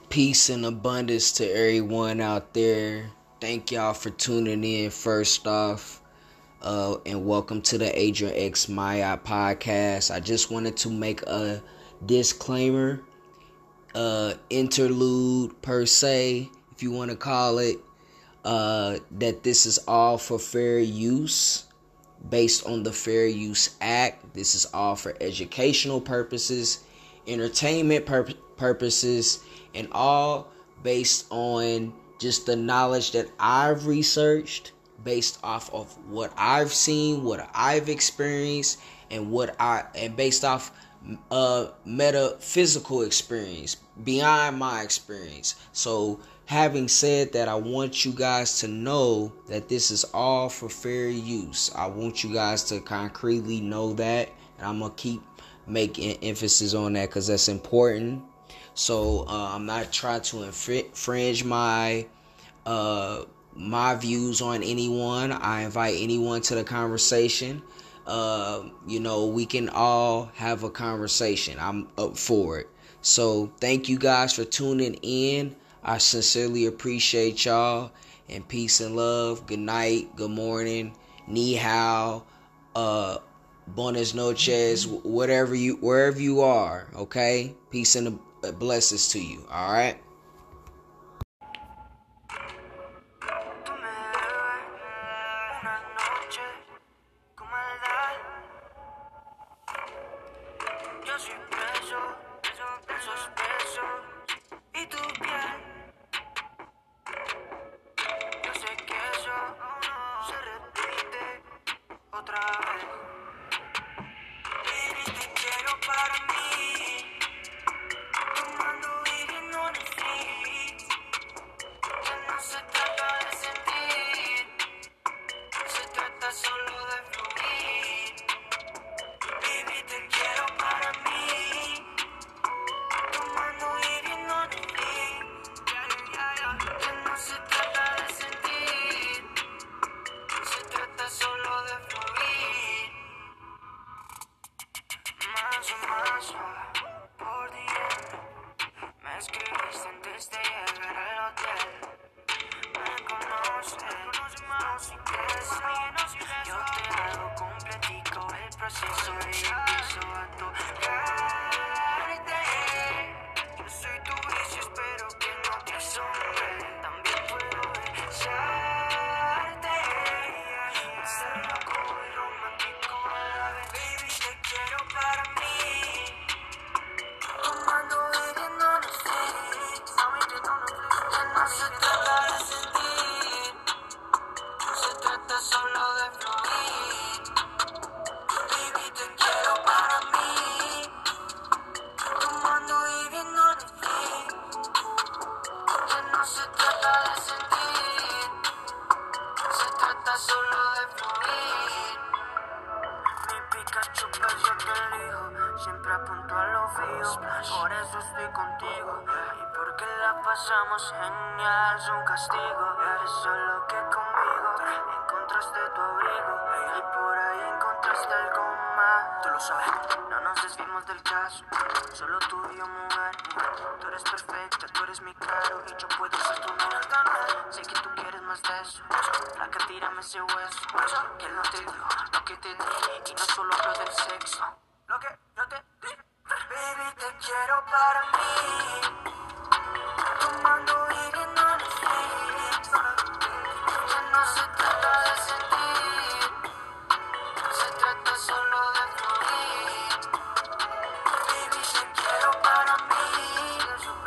Peace and abundance to everyone out there. Thank y'all for tuning in first off. And welcome to the Adrian X Maya podcast. I just wanted to make a disclaimer, interlude per se, if you want to call it, that this is all for fair use based on the Fair Use Act. This is all for educational purposes, entertainment purposes, and all based on just the knowledge that I've researched based off of what I've seen, what I've experienced, and based off metaphysical experience beyond my experience. So having said that, I want you guys to know that this is all for fair use. I want you guys to concretely know that, and I'm gonna keep making emphasis on that because that's important. So I'm not trying to infringe my views on anyone. I invite anyone to the conversation. We can all have a conversation. I'm up for it. So thank you guys for tuning in. I sincerely appreciate y'all, and peace and love. Good night, good morning, ni hao, buenas noches, wherever you are. Okay, peace and blessings to you. All right. Siempre apunto a lo fijo, por eso estoy contigo. Y porque la pasamos genial, es un castigo. Eres solo que conmigo encontraste tu abrigo. Y por ahí encontraste algo más. Tú lo sabes, no nos desvimos del caso. Solo tú y yo, mujer. Tú eres perfecta, tú eres mi claro. Y yo puedo ser tu mujer. Sé que tú quieres más de eso. La que tírame ese hueso. Que él no te dio, lo que te di. Y no solo hablo del sexo. Lo que yo te di. Baby, te quiero para mí. Tomando y viendo Netflix. Ya no se trata de sentir. Se trata solo de fluir. Baby, te quiero para mí.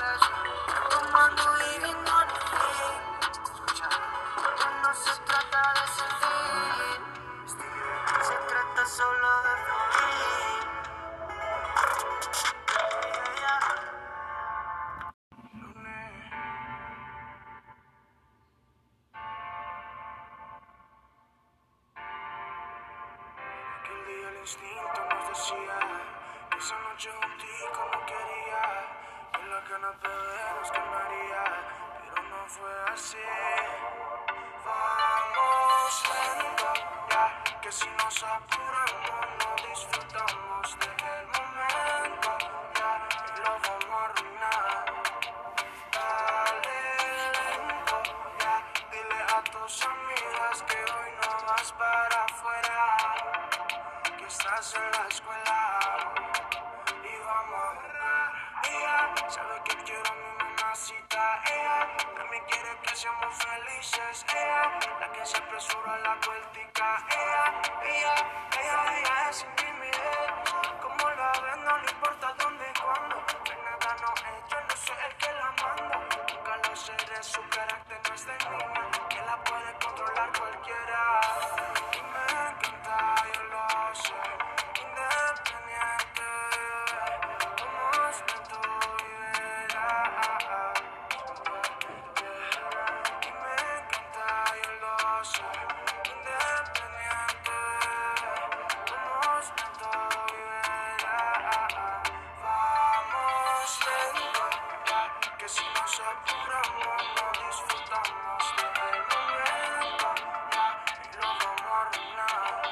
Tomando y viendo Netflix. Ya no se trata de sentir. Se trata solo de fluir. Aquel día el instinto nos decía que esa noche juntico no quería, que la canapé nos quemaría, pero no fue así. Vamos lento, ya que si nos apuramos no disfrutamos del momento, ya y lo vamos a arruinar. Sabe que quiero a mi mamacita, ella también quiere que seamos felices, ella la que se apresura la vueltica, ella es intimidez. Como la ven, no le importa dónde y cuándo. De nada no es, yo no soy el que la manda. Nunca lo seré, su carácter no es de niña, que la puede controlar cualquiera. Y me encanta, yo lo sé, independiente. Como es que tú vivirás. Y me encanta, yo lo sé, independiente. Como es que tú vivirás. Vamos lento, ya, que si nos apuramos no disfrutamos del momento, ya, y lo vamos a arruinar.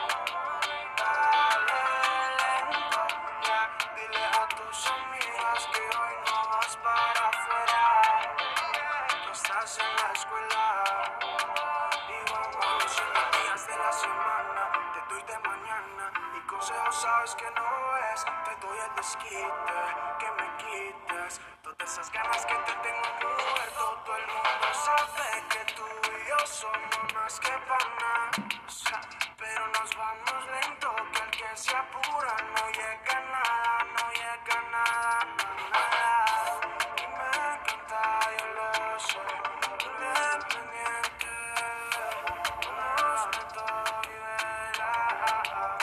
Dale lento, ya, dile a tus amigas que hoy no vas para afuera, que estás en la escuela. Y vamos los 7 días de la semana, te doy de mañana, y consejos sabes que no es, te doy el desquite, que me quites todas esas ganas que te tengo mujer. Todo el mundo sabe que tú y yo somos más que panas, pero nos vamos lento, que el que se apura no llega a nada, no llega a nada, nada. Y me encanta, yo lo sé, independiente. Como es que tú vivirás.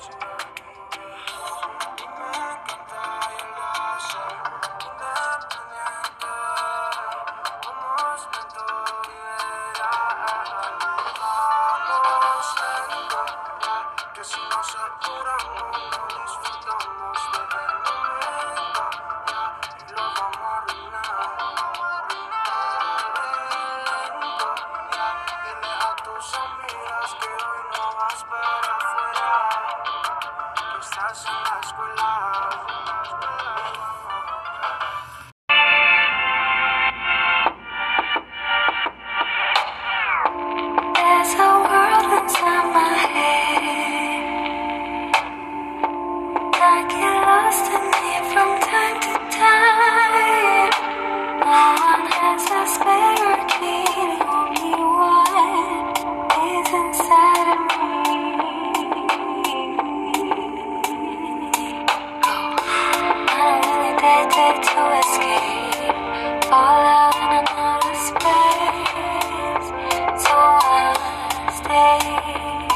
Y me encanta, yo lo sé, independiente. Como es que tú vivirás. Vamos lento, ya, que si nos apuramos no disfrutamos del momento, ya, y lo vamos a arruinar. Lento, ya, dile a tus amigas que hoy no vas para afuera, que estás en la escuela. There's a world inside my head. I get lost in it from time to time. No one has a spare key, the only one is inside of me. I'm really addicted to escape, fall out in another space, so I stay.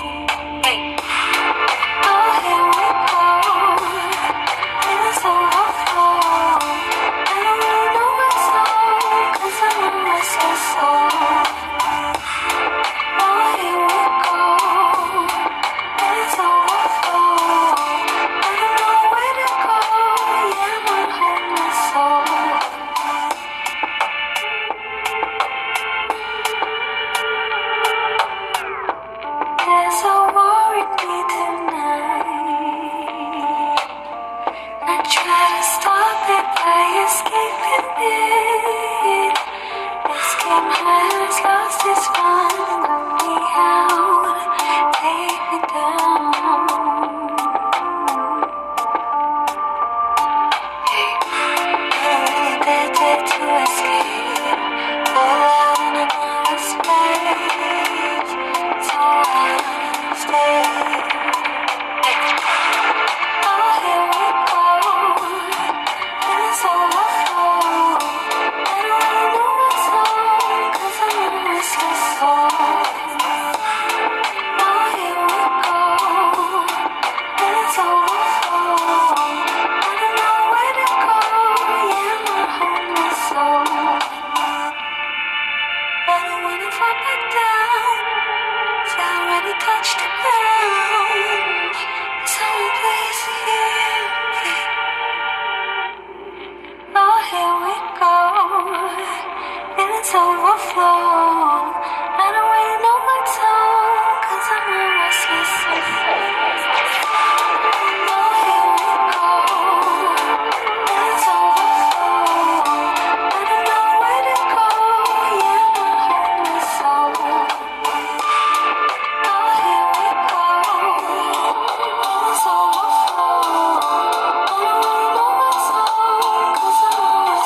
Oh, here we go. It's overflow. I don't really know what's wrong, 'cause I'm a restless soul. Oh, here we go. It's overflow. I don't know where to go. Yeah, I'm a homeless soul. There's a war in me tonight. I try to stop it by escaping it. This game has lost its fun. Let me out, take me down. I'm addicted to escape, fall out in another space, so I stay. Oh, here we go. It's overflow. I don't really know what's wrong, 'cause I'm a restless soul. Oh, here we go. It's overflow. I don't know where to go. Yeah, I'm a homeless soul. I don't wanna fall back down. So I already touched the ground. There's only place here. Oh, here we go. It's overflow. I don't really know what's on, 'cause I'm a restless soul. Oh, here we go. It's overflow. I don't know where to go. Yeah, I'm a homeless soul. Oh, here we go. It's overflow. I don't really know what's on, 'cause I'm a restless soul.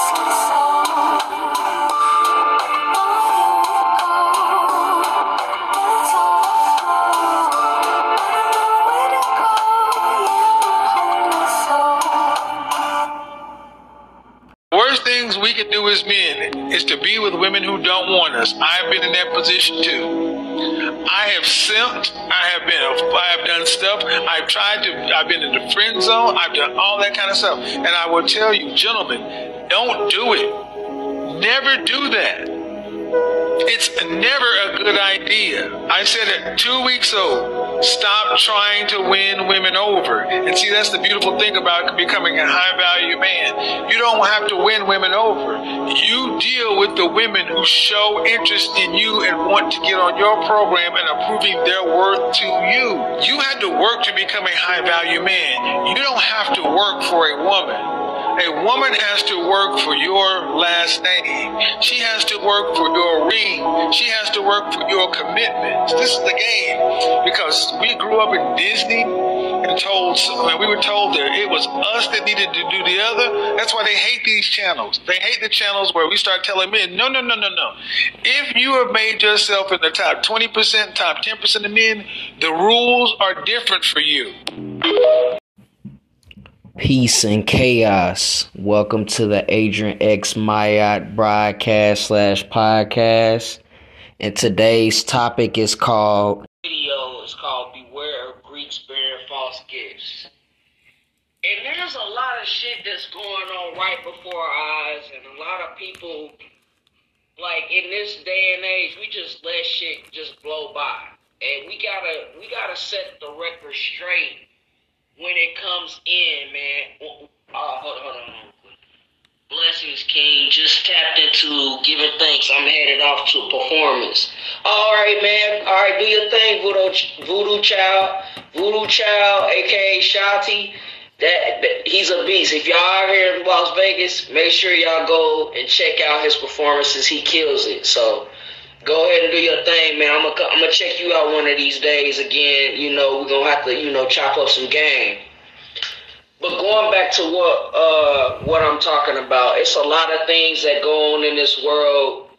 worst things we can do as men is to be with women who don't want us. I've been in that position too. I have simped. I have done stuff. I've been in the friend zone. I've done all that kind of stuff. And I will tell you, gentlemen, don't do it. Never do that. It's never a good idea. I said it 2 weeks ago. Stop trying to win women over. And see, that's the beautiful thing about becoming a high value man. You don't have to win women over. You deal with the women who show interest in you and want to get on your program and are proving their worth to you. You had to work to become a high value man. You don't have to work for a woman. A woman has to work for your last name. She has to work for your ring. She has to work for your commitments. This is the game. Because we grew up in Disney and we were told that it was us that needed to do the other. That's why they hate these channels. They hate the channels where we start telling men, no. If you have made yourself in the top 20%, top 10% of men, the rules are different for you. Peace and chaos. Welcome to the Adrian X Mayat broadcast / podcast. And today's topic is called Beware of Greeks Bearing False Gifts. And there's a lot of shit that's going on right before our eyes, and a lot of people, like in this day and age, we just let shit just blow by. And we gotta set the record straight. When it comes in, man. Hold on. Blessings, King. Just tapped into giving thanks. I'm headed off to performance. All right, man. All right, do your thing, Voodoo Child, a.k.a. Shotty. He's a beast. If y'all are here in Las Vegas, make sure y'all go and check out his performances. He kills it. So go ahead and do your thing, man. I'm gonna check you out one of these days again. We're gonna have to, chop up some game. But going back to what I'm talking about, it's a lot of things that go on in this world,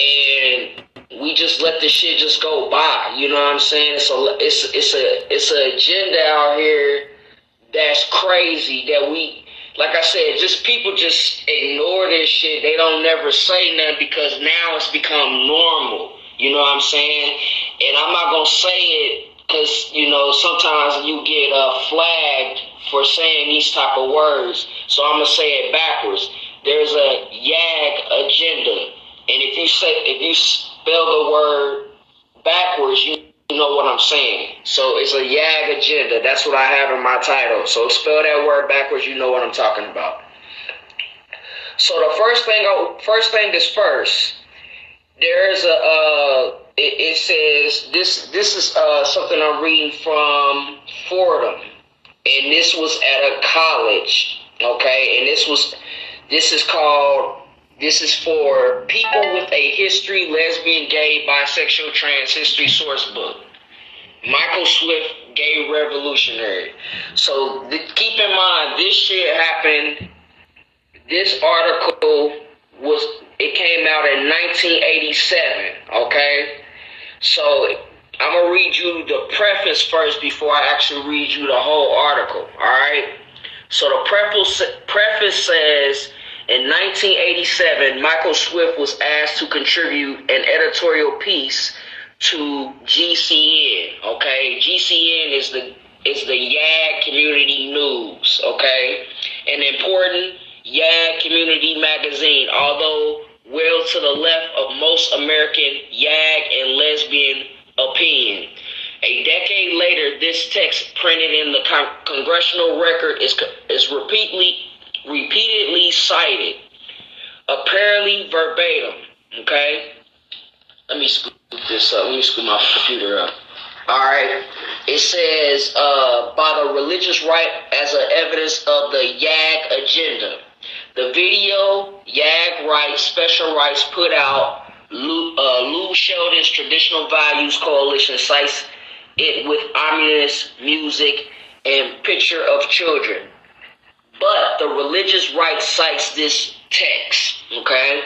and we just let this shit just go by. You know what I'm saying? It's an agenda out here that's crazy that we. Like I said, just people just ignore this shit. They don't never say nothing because now it's become normal. You know what I'm saying? And I'm not going to say it because, sometimes you get flagged for saying these type of words. So I'm going to say it backwards. There's a YAG agenda. And if you spell the word backwards, you know what I'm saying. So it's a YAG agenda. That's what I have in my title. So spell that word backwards, you know what I'm talking about. So the first thing is first. There's it says this is something I'm reading from Fordham, and this was at a college, okay? And this is for people with a history, lesbian, gay, bisexual, trans history source book. Michael Swift, gay revolutionary. So keep in mind, this shit happened. This article it came out in 1987, okay? So I'm going to read you the preface first before I actually read you the whole article, all right? So the preface says, in 1987, Michael Swift was asked to contribute an editorial piece to GCN, okay? GCN is the YAG Community News, okay? An important YAG community magazine, although well to the left of most American YAG and lesbian opinion. A decade later, this text printed in the Congressional Record is repeatedly cited, apparently verbatim. Okay, let me scoop this up. Let me scoop my computer up. All right, it says by the religious right as an evidence of the YAG agenda. The video YAG Rights Special Rights put out, Lou Sheldon's Traditional Values Coalition cites it with ominous music and picture of children. But the religious right cites this text, okay?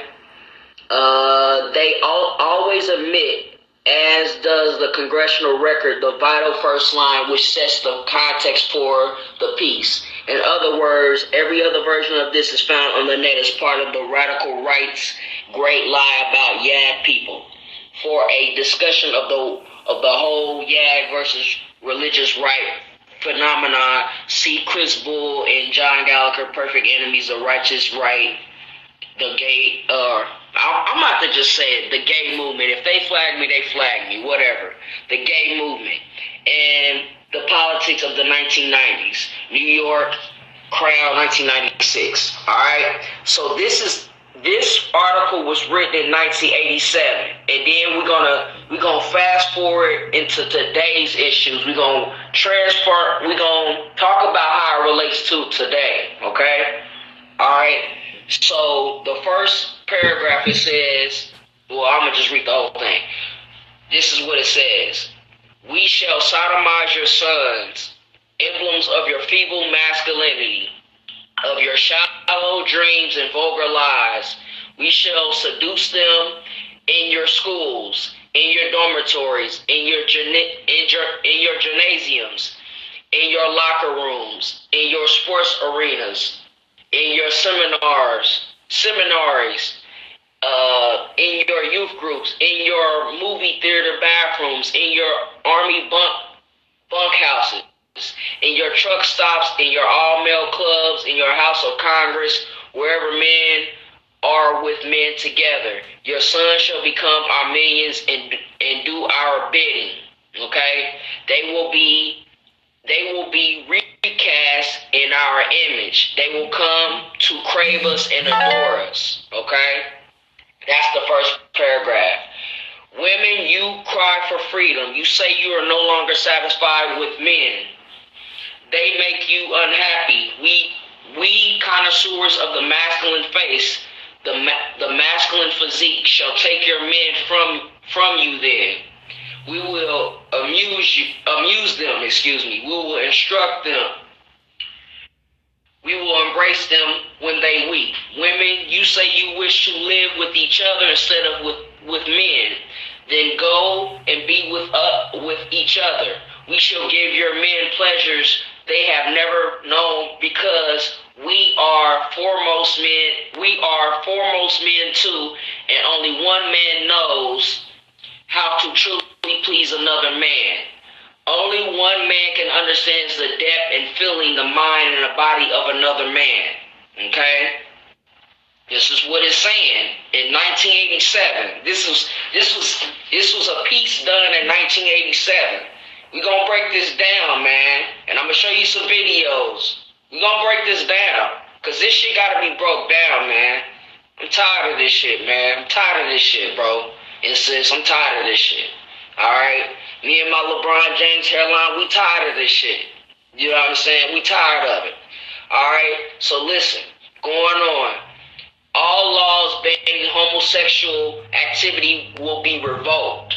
They always admit, as does the Congressional Record, the vital first line which sets the context for the piece. In other words, every other version of this is found on the net as part of the radical right's great lie about YAG people. For a discussion of the whole YAG versus religious right phenomenon, see Chris Bull and John Gallagher, Perfect Enemies, The Righteous Right, the gay, I'm about to just say it, the gay movement. If they flag me, they flag me, whatever. The gay movement. And the politics of the 1990s. New York Crown, 1996. Alright? So this article was written in 1987. And then we're gonna fast forward into today's issues. We're gonna talk about how it relates to today. Okay? Alright? So the first paragraph, it says, well, I'm gonna just read the whole thing. This is what it says. We shall sodomize your sons, emblems of your feeble masculinity, of your shallow dreams and vulgar lies. We shall seduce them in your schools, in your dormitories, in your gymnasiums, in your locker rooms, in your sports arenas, in your seminaries, in your youth groups, in your movie theater bathrooms, in your army bunkhouses, in your truck stops, in your all-male clubs, in your House of Congress, wherever men are with men together. Your sons shall become our minions and do our bidding. Okay? They will be recast in our image. They will come to crave us and adore us. Okay? That's the first paragraph. Women, you cry for freedom. You say you are no longer satisfied with men. They make you unhappy. We connoisseurs of the masculine face, the masculine physique, shall take your men from you then. We will amuse them. We will instruct them. We will embrace them when they weep. Women, you say you wish to live with each other instead of with men. Then go and be with each other. We shall give your men pleasures they have never known, because we are foremost men too, and only one man knows how to truly please another man. Only one man can understand the depth and feeling, the mind and the body of another man. Okay? This is what it's saying in 1987. This was a piece done in 1987. We're gonna break this down, man, and I'm gonna show you some videos. We're gonna break this down, cause this shit gotta be broke down, man. I'm tired of this shit, man. I'm tired of this shit, bro. And sis, I'm tired of this shit. Alright? Me and my LeBron James hairline, we tired of this shit. You know what I'm saying? We tired of it. Alright? So listen, going on. All laws banning homosexual activity will be revoked.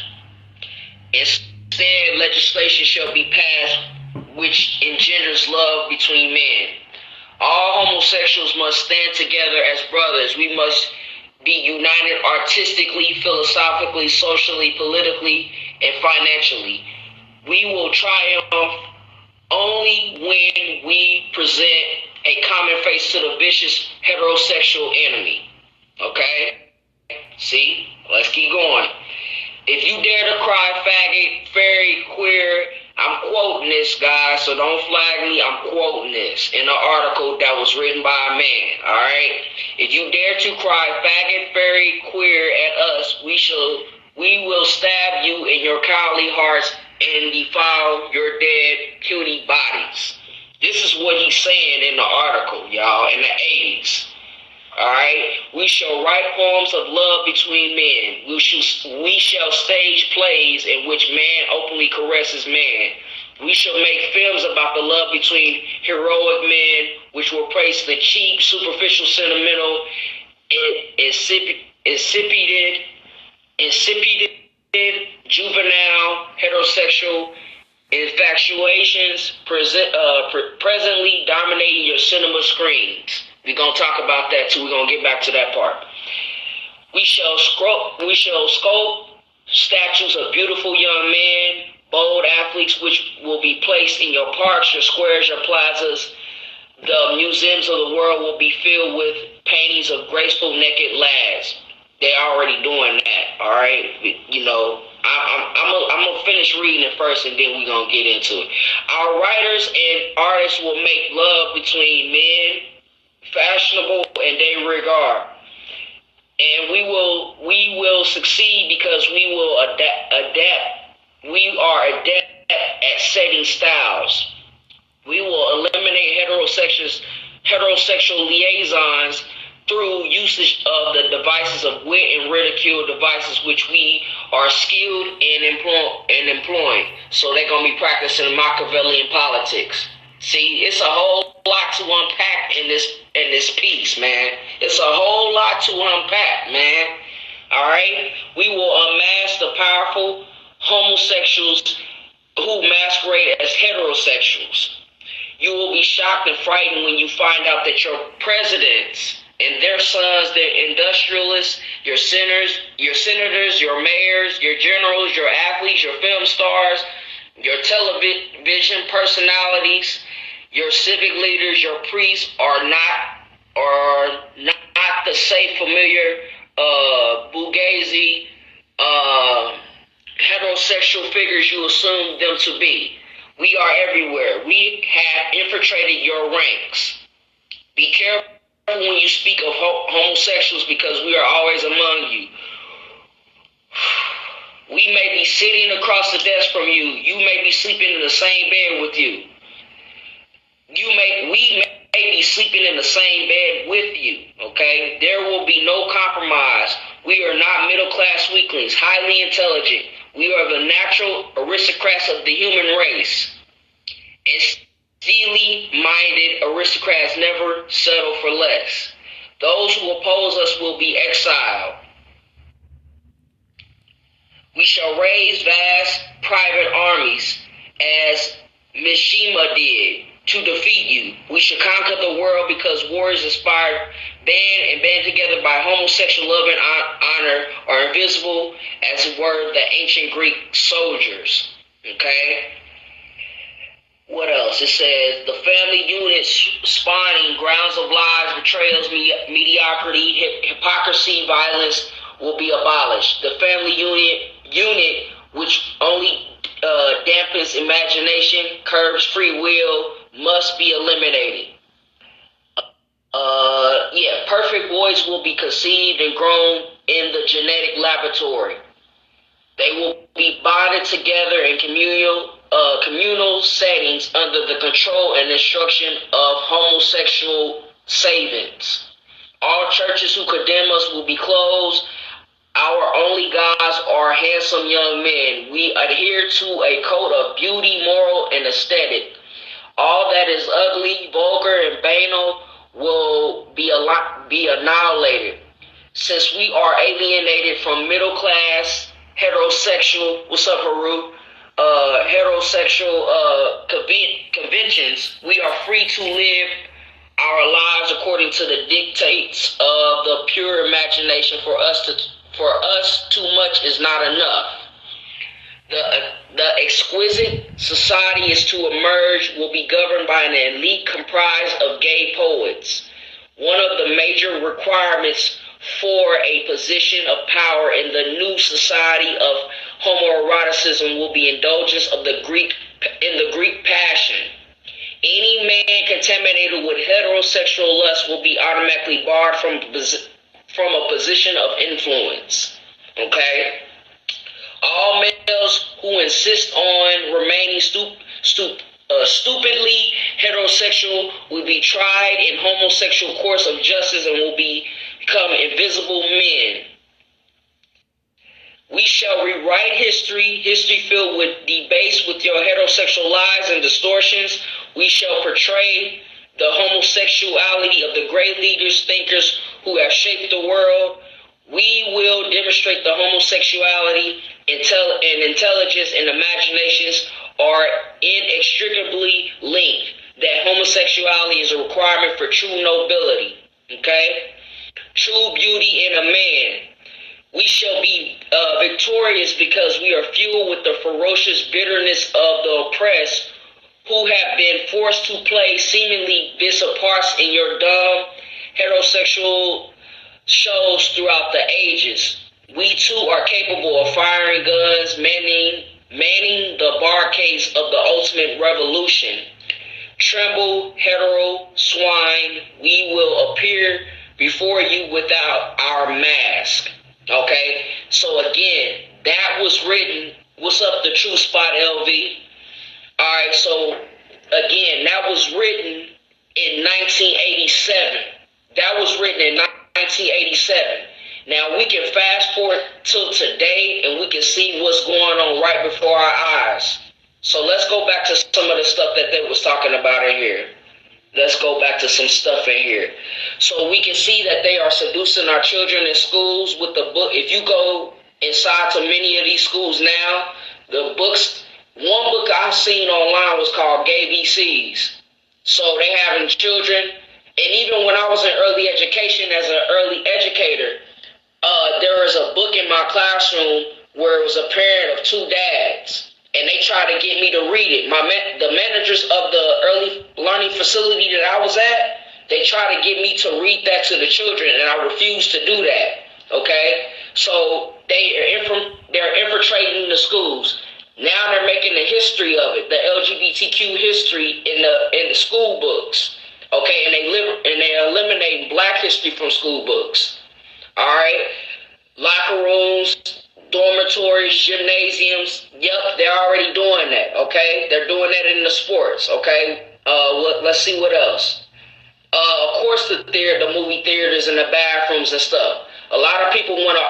Instead, legislation shall be passed which engenders love between men. All homosexuals must stand together as brothers. We must be united artistically, philosophically, socially, politically, and financially. We will triumph only when we present a common face to the vicious heterosexual enemy. Okay? See? Let's keep going. If you dare to cry faggot, fairy, queer, I'm quoting this, guys, so don't flag me. I'm quoting this in an article that was written by a man, all right? If you dare to cry faggot, fairy, queer at us, we will stab you in your cowardly hearts and defile your dead, puny bodies. This is what he's saying in the article, y'all, in the 80s. Alright? We shall write poems of love between men. We shall stage plays in which man openly caresses man. We shall make films about the love between heroic men, which will praise the cheap, superficial, sentimental, insipid, juvenile, heterosexual infatuations presently dominating your cinema screens. We're going to talk about that too. We're going to get back to that part. We shall sculpt statues of beautiful young men, bold athletes, which will be placed in your parks, your squares, your plazas. the museums of the world will be filled with paintings of graceful naked lads. They're already doing that, all right? You know, I'm gonna finish reading it first, and then we're gonna get into it. Our writers and artists will make love between men, fashionable and de rigueur, and we will succeed because we will adapt. We are adept at setting styles. We will eliminate heterosexual liaisons through usage of the devices of wit and ridicule devices, which we are skilled in employing. So they're going to be practicing Machiavellian politics. See, it's a whole lot to unpack in this piece, man. It's a whole lot to unpack, man. All right? We will unmask the powerful homosexuals who masquerade as heterosexuals. You will be shocked and frightened when you find out that your presidents and their sons, their industrialists, your senators, your mayors, your generals, your athletes, your film stars, your television personalities, your civic leaders, your priests are not the safe, familiar, Fugazi, heterosexual figures you assume them to be. We are everywhere. We have infiltrated your ranks. Be careful when you speak of homosexuals, because we are always among you. We may be sitting across the desk from you. You may be sleeping in the same bed with you. We may be sleeping in the same bed with you, okay? There will be no compromise. We are not middle-class weaklings, highly intelligent. We are the natural aristocrats of the human race. And steely-minded aristocrats never settle for less. Those who oppose us will be exiled. We shall raise vast private armies as Mishima did to defeat you. We shall conquer the world because warriors inspired, band together by homosexual love and honor are invisible as were the ancient Greek soldiers. Okay? What else? It says, the family unit spawning grounds of lies, betrayals, mediocrity, hypocrisy, violence will be abolished. The family unit which only dampens imagination, curbs free will, must be eliminated. Perfect boys will be conceived and grown in the genetic laboratory. They will be bonded together in communal settings under the control and instruction of homosexual savants. All churches who condemn us will be closed. Our only gods are handsome young men. We adhere to a code of beauty, moral, and aesthetic. All that is ugly, vulgar, and banal will be annihilated. Since we are alienated from middle class, heterosexual, what's up, Haru? Heterosexual conventions, we are free to live our lives according to the dictates of the pure imagination. For us, too much is not enough. The exquisite society is to emerge will be governed by an elite comprised of gay poets. One of the major requirements for a position of power in the new society of homoeroticism will be indulgence of the Greek passion. Any man contaminated with heterosexual lust will be automatically barred from a position of influence. Okay? All males who insist on remaining stupidly heterosexual will be tried in homosexual courts of justice and will become invisible men. We shall rewrite history filled with debates with your heterosexual lies and distortions. We shall portray the homosexuality of the great leaders, thinkers who have shaped the world. We will demonstrate the homosexuality, intelligence, and imaginations are inextricably linked. That homosexuality is a requirement for true nobility. Okay? True beauty in a man. We shall be victorious because we are fueled with the ferocious bitterness of the oppressed who have been forced to play seemingly innocent parts in your dumb heterosexual shows throughout the ages. We too are capable of firing guns, manning the barricades of the ultimate revolution. Tremble, hetero swine, we will appear before you without our mask. Okay? So again, that was written. What's up, the True Spot LV? Alright, so again, that was written in 1987. That was written in 1987. Now we can fast forward till today and we can see what's going on right before our eyes. So let's go back to some of the stuff that they was talking about in here. Let's go back to some stuff in here. So we can see that they are seducing our children in schools with the book. If you go inside to many of these schools now, the books, one book I've seen online was called Gay BCs. So they having children, and even when I was in early education as an early educator, there was a book in my classroom where it was a parent of two dads, and they tried to get me to read it. The managers of the early learning facility that I was at, they tried to get me to read that to the children, and I refused to do that. Okay, so they're infiltrating the schools. Now they're making the history of it, the LGBTQ history in the school books. Okay, and they eliminate Black history from school books. All right, locker rooms, dormitories, gymnasiums. Yep, they're already doing that. Okay, they're doing that in the sports. Okay, let's see what else. Of course, the movie theaters and the bathrooms and stuff. A lot of people want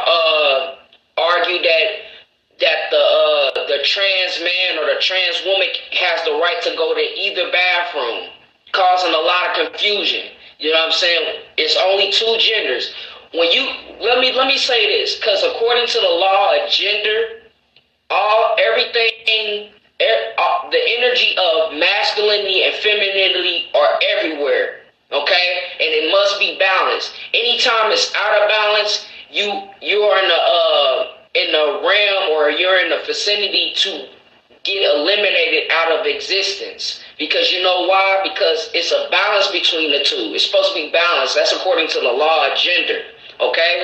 to argue that the trans man or the trans woman has the right to go to either bathroom, causing a lot of confusion. You know what I'm saying? It's only two genders. Let me say this, because according to the law of gender, the energy of masculinity and femininity are everywhere. Okay, and it must be balanced. Anytime it's out of balance, you are in the realm, or you're in the vicinity to get eliminated out of existence. Because you know why? Because it's a balance between the two. It's supposed to be balanced. That's according to the law of gender. Okay?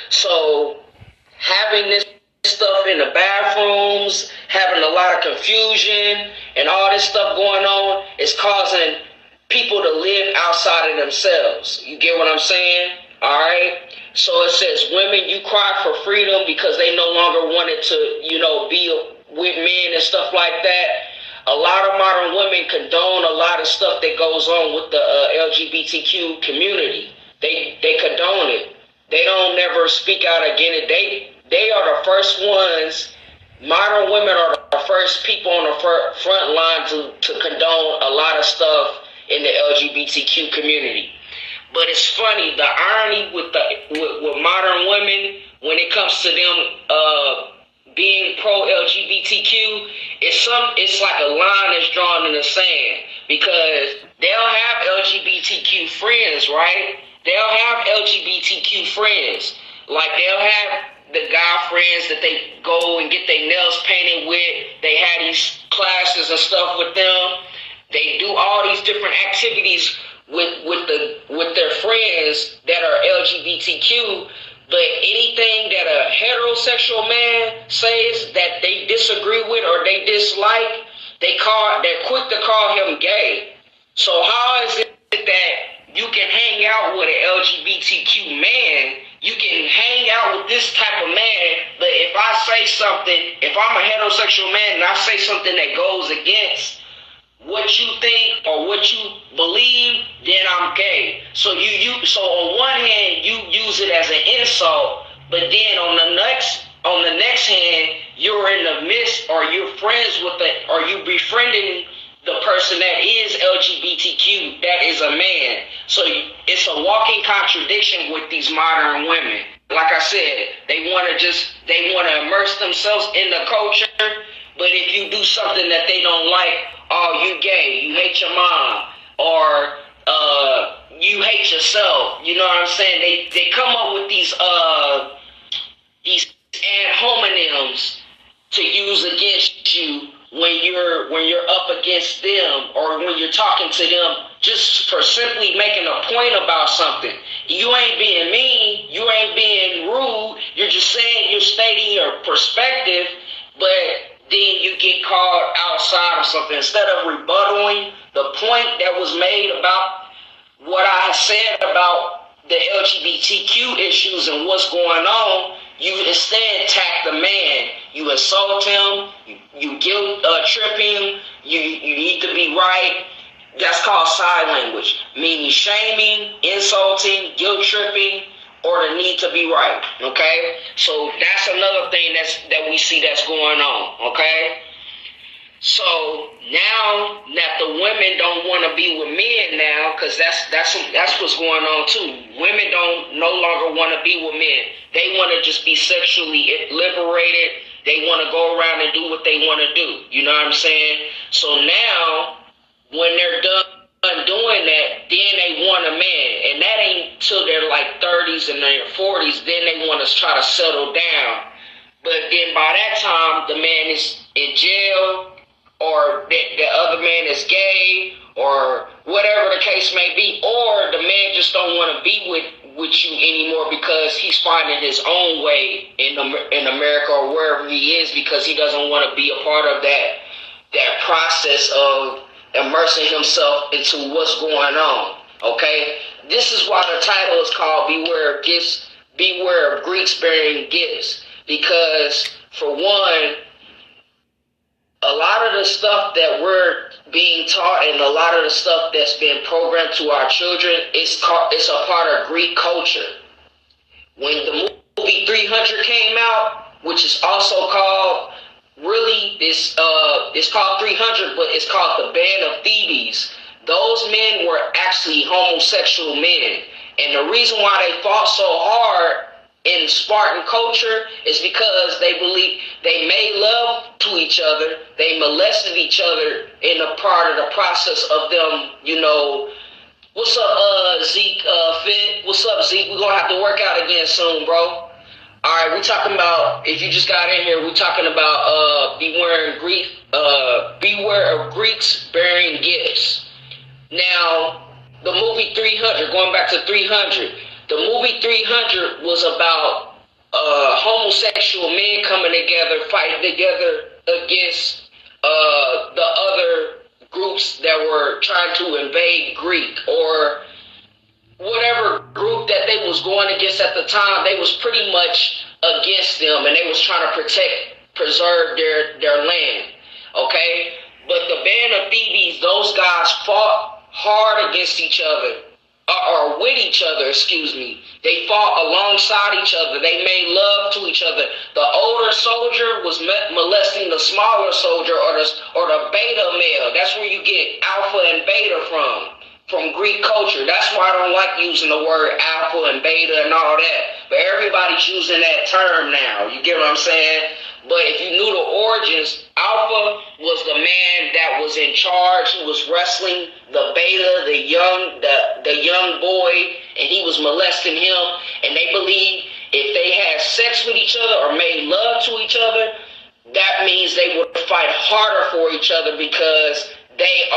So having this stuff in the bathrooms, having a lot of confusion and all this stuff going on is causing people to live outside of themselves. You get what I'm saying? All right? So it says, women, you cry for freedom because they no longer wanted to, be with men and stuff like that. A lot of modern women condone a lot of stuff that goes on with the LGBTQ community. They condone it. They don't never speak out against it. They are the first ones. Modern women are the first people on the front line to condone a lot of stuff in the LGBTQ community. But it's funny, the irony with modern women when it comes to them being pro-LGBTQ, it's like a line that's drawn in the sand, because they'll have LGBTQ friends, right? They'll have LGBTQ friends. Like they'll have the guy friends that they go and get their nails painted with. They have these classes and stuff with them. They do all these different activities with their friends that are LGBTQ, but anything that a heterosexual man says that they disagree with or they dislike, they're quick to call him gay. So how is it that you can hang out with an LGBTQ man, you can hang out with this type of man, but if I say something, if I'm a heterosexual man and I say something that goes against what you think or what you believe, then I'm gay. So so on one hand you use it as an insult, but then on the next hand you're in the midst, or you're friends with or you befriending the person that is LGBTQ, that is a man. So it's a walking contradiction with these modern women. Like I said, they want to immerse themselves in the culture, but if you do something that they don't like, oh, you gay, you hate your mom, or you hate yourself. You know what I'm saying? They come up with these ad hominems to use against you when you're up against them or when you're talking to them just for simply making a point about something. You ain't being mean, you ain't being rude, you're just saying, you're stating your perspective, but then you get called outside of something. Instead of rebuttaling the point that was made about what I said about the LGBTQ issues and what's going on, you instead attack the man. You insult him, you guilt trip him, you need to be right. That's called sign language, meaning shaming, insulting, guilt tripping, or the need to be right. Okay, so that's another thing that we see that's going on. Okay, so now that the women don't want to be with men now, because that's what's going on too. Women don't no longer want to be with men. They want to just be sexually liberated. They want to go around and do what they want to do. You know what I'm saying? So now, when they're done doing that, then they want a man. And that ain't till they're like 30s and their 40s. Then they want to try to settle down. But then by that time, the man is in jail, or the other man is gay, or whatever the case may be. Or the man just don't want to be with you anymore because he's finding his own way in America or wherever he is, because he doesn't want to be a part of that process of immersing himself into what's going on. Okay, this is why the title is called "Beware of Gifts, Beware of Greeks Bearing Gifts," because for one, a lot of the stuff that we're being taught and a lot of the stuff that's been programmed to our children it's a part of Greek culture. When the movie 300 came out, which is also called it's called 300, but it's called the Band of Thebes. Those men were actually homosexual men, and the reason why they fought so hard in Spartan culture is because they believe they made love to each other, they molested each other in a part of the process of them, you know. What's up, Zeke, Fit? What's up, Zeke? We're gonna have to work out again soon, bro. Alright, we're talking about, if you just got in here, we're talking about beware of Greeks bearing gifts. Now, the movie 300, going back to 300, the movie 300 was about homosexual men coming together, fighting together against the other groups that were trying to invade Greek, or whatever group that they was going against at the time. They was pretty much against them, and they was trying to preserve their land. Okay? But the Band of Thebes, those guys fought hard against each other. Or with each other, excuse me. They fought alongside each other. They made love to each other. The older soldier was molesting the smaller soldier, or the beta male. That's where you get alpha and beta from Greek culture. That's why I don't like using the word alpha and beta and all that. But everybody's using that term now. You get what I'm saying? But if you knew the origins, alpha was the man that was in charge, who was wrestling the beta, the young boy, and he was molesting him. And they believed if they had sex with each other or made love to each other, that means they would fight harder for each other, because they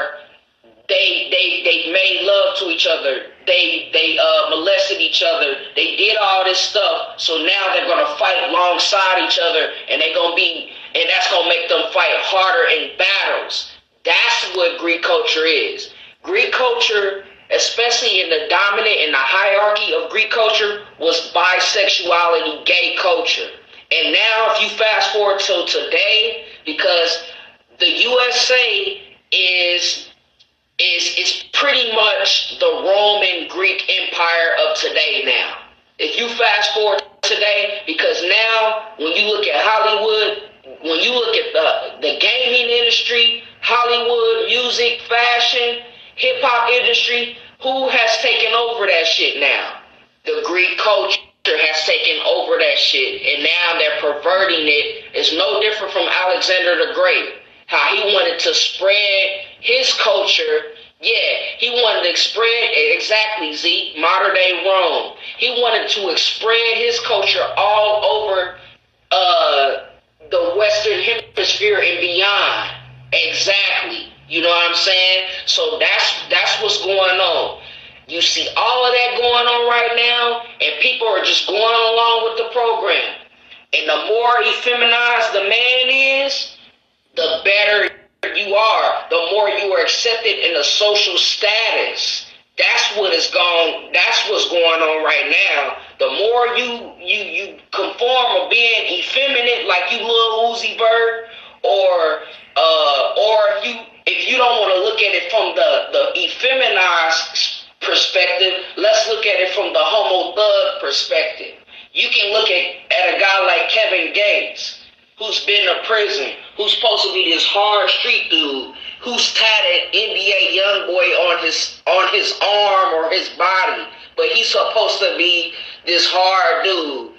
made love to each other. They molested each other. They did all this stuff. So now they're gonna fight alongside each other, and that's gonna make them fight harder in battles. That's what Greek culture is. Greek culture, especially in the dominant and the hierarchy of Greek culture, was bisexuality, gay culture. And now, if you fast forward to today, because the USA is pretty much the Roman Greek Empire of today now. If you fast forward today, because now when you look at Hollywood, when you look at the gaming industry, Hollywood, music, fashion, hip-hop industry, who has taken over that shit now? The Greek culture has taken over that shit, and now they're perverting it. It's no different from Alexander the Great, how he wanted to spread his culture. Yeah, he wanted to spread, exactly, Zeke, modern day Rome. He wanted to spread his culture all over the Western Hemisphere and beyond. Exactly. You know what I'm saying? So that's what's going on. You see all of that going on right now, and people are just going along with the program. And the more effeminized the man is, the better you are, the more you are accepted in a social status. That's what's going on right now. The more you conform of being effeminate, like you little Uzi Vert, or if you don't want to look at it from the effeminized perspective, let's look at it from the homo thug perspective. You can look at a guy like Kevin Gates, who's been to prison, who's supposed to be this hard street dude, who's tatted NBA YoungBoy on his arm or his body, but he's supposed to be this hard dude.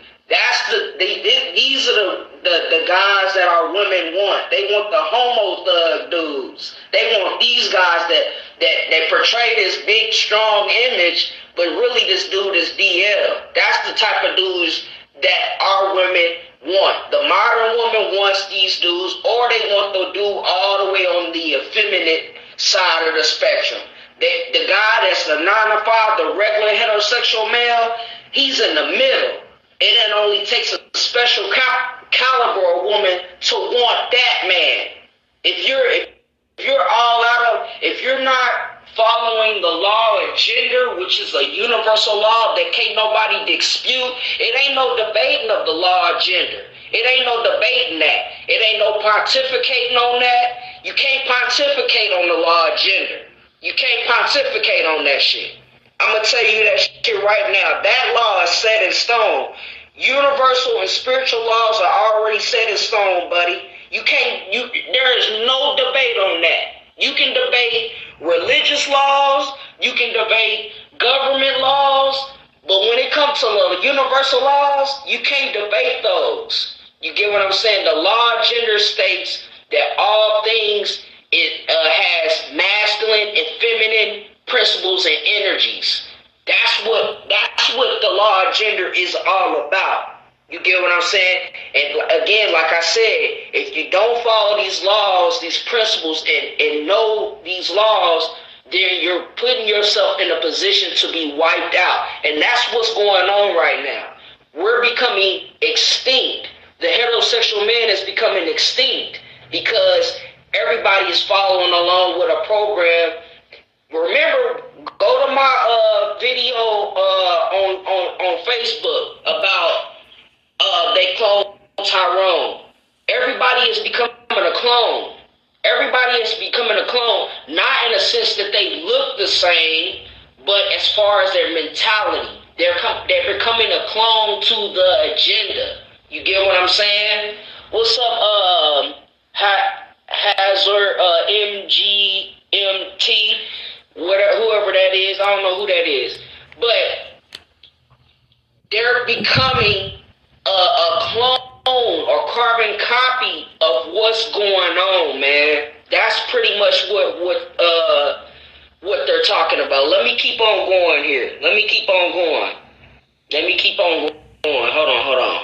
These are the guys that our women want. They want the homo thug dudes. They want these guys that portray this big, strong image, but really this dude is DL. That's the type of dudes that our women want. The modern woman wants these dudes, or they want the dude all the way on the effeminate side of the spectrum. The guy that's the 9 to 5, the regular heterosexual male, he's in the middle. It then only takes a special caliber of woman to want that man. If you're all out of, if you're not following the law of gender, which is a universal law that can't nobody dispute, it ain't no debating of the law of gender. It ain't no debating that. It ain't no pontificating on that. You can't pontificate on the law of gender. You can't pontificate on that shit. I'm going to tell you that shit right now. That law is set in stone. Universal and spiritual laws are already set in stone, buddy. There is no debate on that. You can debate religious laws. You can debate government laws. But when it comes to the universal laws, you can't debate those. You get what I'm saying? The law of gender states that all things has masculine and feminine principles and energies. That's what the law of gender is all about. You get what I'm saying? And again, like I said, if you don't follow these laws, these principles, and know these laws, then you're putting yourself in a position to be wiped out. And that's what's going on right now. We're becoming extinct. The heterosexual man is becoming extinct because everybody is following along with a program. Remember, go to my video on Facebook about they clone Tyrone. Everybody is becoming a clone. Everybody is becoming a clone, not in a sense that they look the same, but as far as their mentality. They're becoming a clone to the agenda. You get what I'm saying? What's up, Hazard, MGMT, whoever that is? I don't know who that is. But they're becoming a clone or carbon copy of what's going on, man. That's pretty much what they're talking about. Let me keep on going here. Let me keep on going. Hold on.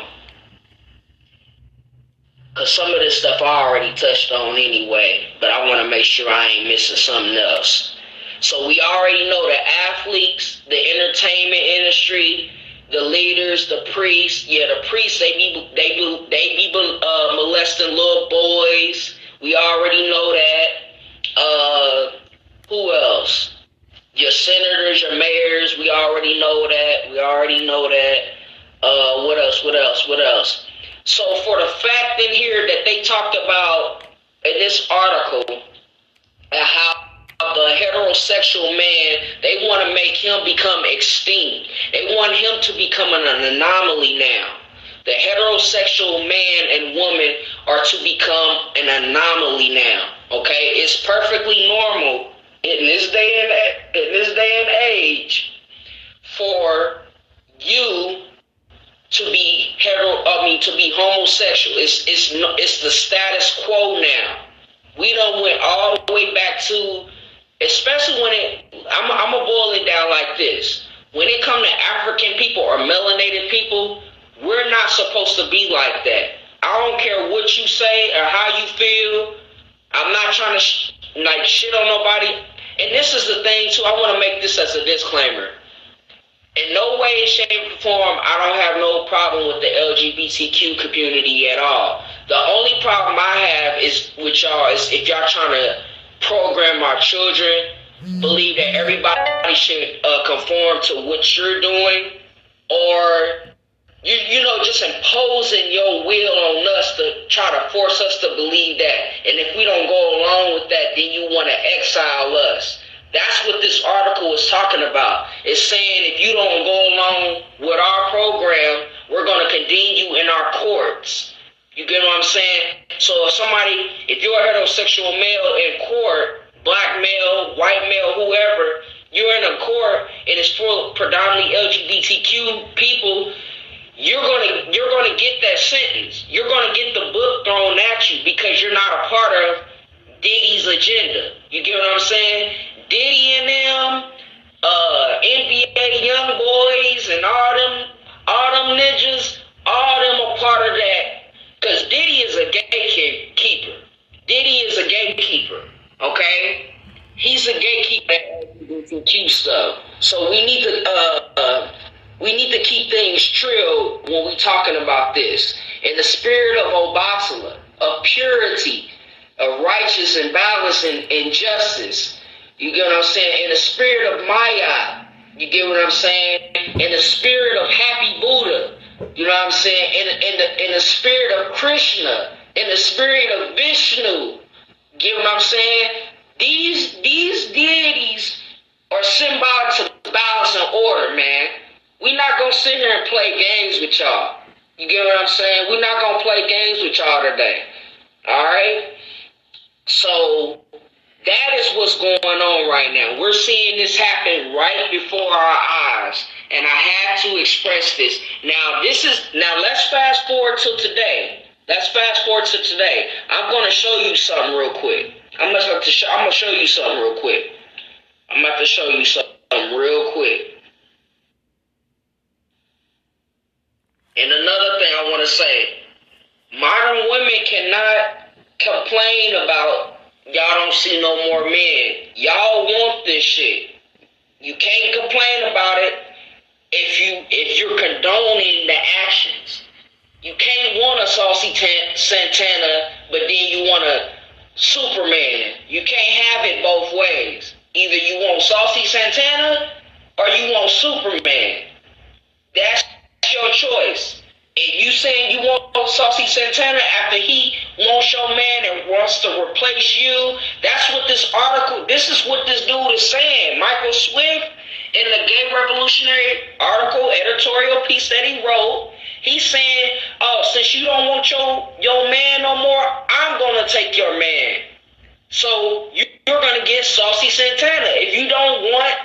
Because some of this stuff I already touched on anyway, but I want to make sure I ain't missing something else. So we already know the athletes, the entertainment industry, the leaders, the priests. Yeah, the priests, they be molesting little boys. We already know that. Who else? Your senators, your mayors, we already know that. What else? So for the fact in here that they talked about in this article, how the heterosexual man, they want to make him become extinct. They want him to become an anomaly now. The heterosexual man and woman are to become an anomaly now. Okay, it's perfectly normal in this day and age for you to be to be homosexual. It's the status quo now. We done went all the way back to, especially when I'm gonna boil it down like this. When it comes to African people or melanated people, we're not supposed to be like that. I don't care what you say or how you feel. I'm not trying to shit on nobody. And this is the thing too. I want to make this as a disclaimer. In no way, shape, or form, I don't have no problem with the LGBTQ community at all. The only problem I have is with y'all is if y'all trying to program our children, believe that everybody should conform to what you're doing, or you know, just imposing your will on us to try to force us to believe that. And if we don't go along with that, then you want to exile us. That's what this article is talking about. It's saying if you don't go along with our program, we're going to condemn you in our courts. You get what I'm saying? So if you're a heterosexual male in court, black male, white male, whoever, you're in a court and it's full of predominantly LGBTQ people, you're gonna get that sentence. You're gonna get the book thrown at you because you're not a part of Diddy's agenda. You get what I'm saying? Diddy and them, NBA young boys and all them ninjas, all them are part of that. Because Diddy is a gatekeeper. Diddy is a gatekeeper. Okay? He's a gatekeeper at LGBTQ stuff. So we need to keep things trill when we're talking about this. In the spirit of Obatala, of purity, of righteous and balance and justice. You get what I'm saying? In the spirit of Maya, you get what I'm saying? In the spirit of Happy Buddha, you know what I'm saying? In the spirit of Krishna, in the spirit of Vishnu, you get what I'm saying? These deities are symbolic to balance and order, man. We're not gonna sit here and play games with y'all. You get what I'm saying? We're not gonna play games with y'all today. Alright? So that is what's going on right now. We're seeing this happen right before our eyes. And I have to express this. Now let's fast forward to today. I'm going to show you something real quick. I'm going to show you something real quick. And another thing I want to say, modern women cannot complain about y'all don't see no more men. Y'all want this shit. You can't complain about it if you're condoning the actions. You can't want a Saucy Santana, but then you want a Superman. You can't have it both ways. Either you want Saucy Santana or you want Superman. That's your choice. And you saying you want Saucy Santana after he wants your man and wants to replace you, this is what this dude is saying. Michael Swift, in the Gay Revolutionary article, editorial piece that he wrote, he's saying, since you don't want your man no more, I'm going to take your man. So you're going to get Saucy Santana. If you don't want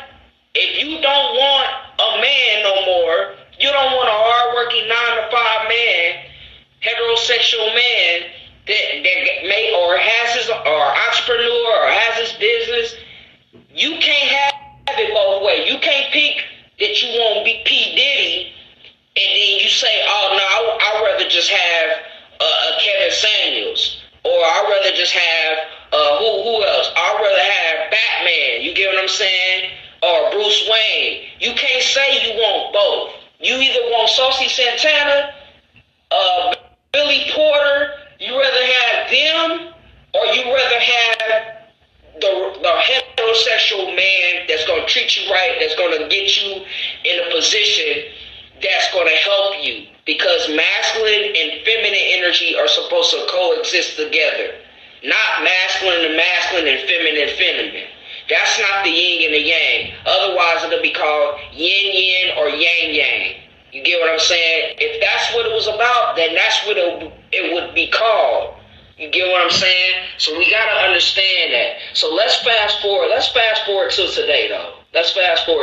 a man no more, you don't want a hardworking 9-to-5 man, heterosexual man that may or has his or entrepreneur or has his business. You can't have it both ways. You can't pick that you want P. Diddy and then you say, oh no, I'd rather just have a Kevin Samuels, or I'd rather just have who else? I'd rather have Batman. You get what I'm saying? Or Bruce Wayne. You can't say you want both. You either want Saucy Santana, Billy Porter, you rather have them, or you rather have the heterosexual man that's going to treat you right, that's going to get you in a position that's going to help you. Because masculine and feminine energy are supposed to coexist together. Not masculine and feminine. That's not the yin and the yang. Otherwise, it'll be called yin or yang. You get what I'm saying? If that's what it was about, then that's what it would be called. You get what I'm saying? So we got to understand that. So let's fast forward. Let's fast forward to today, though. Let's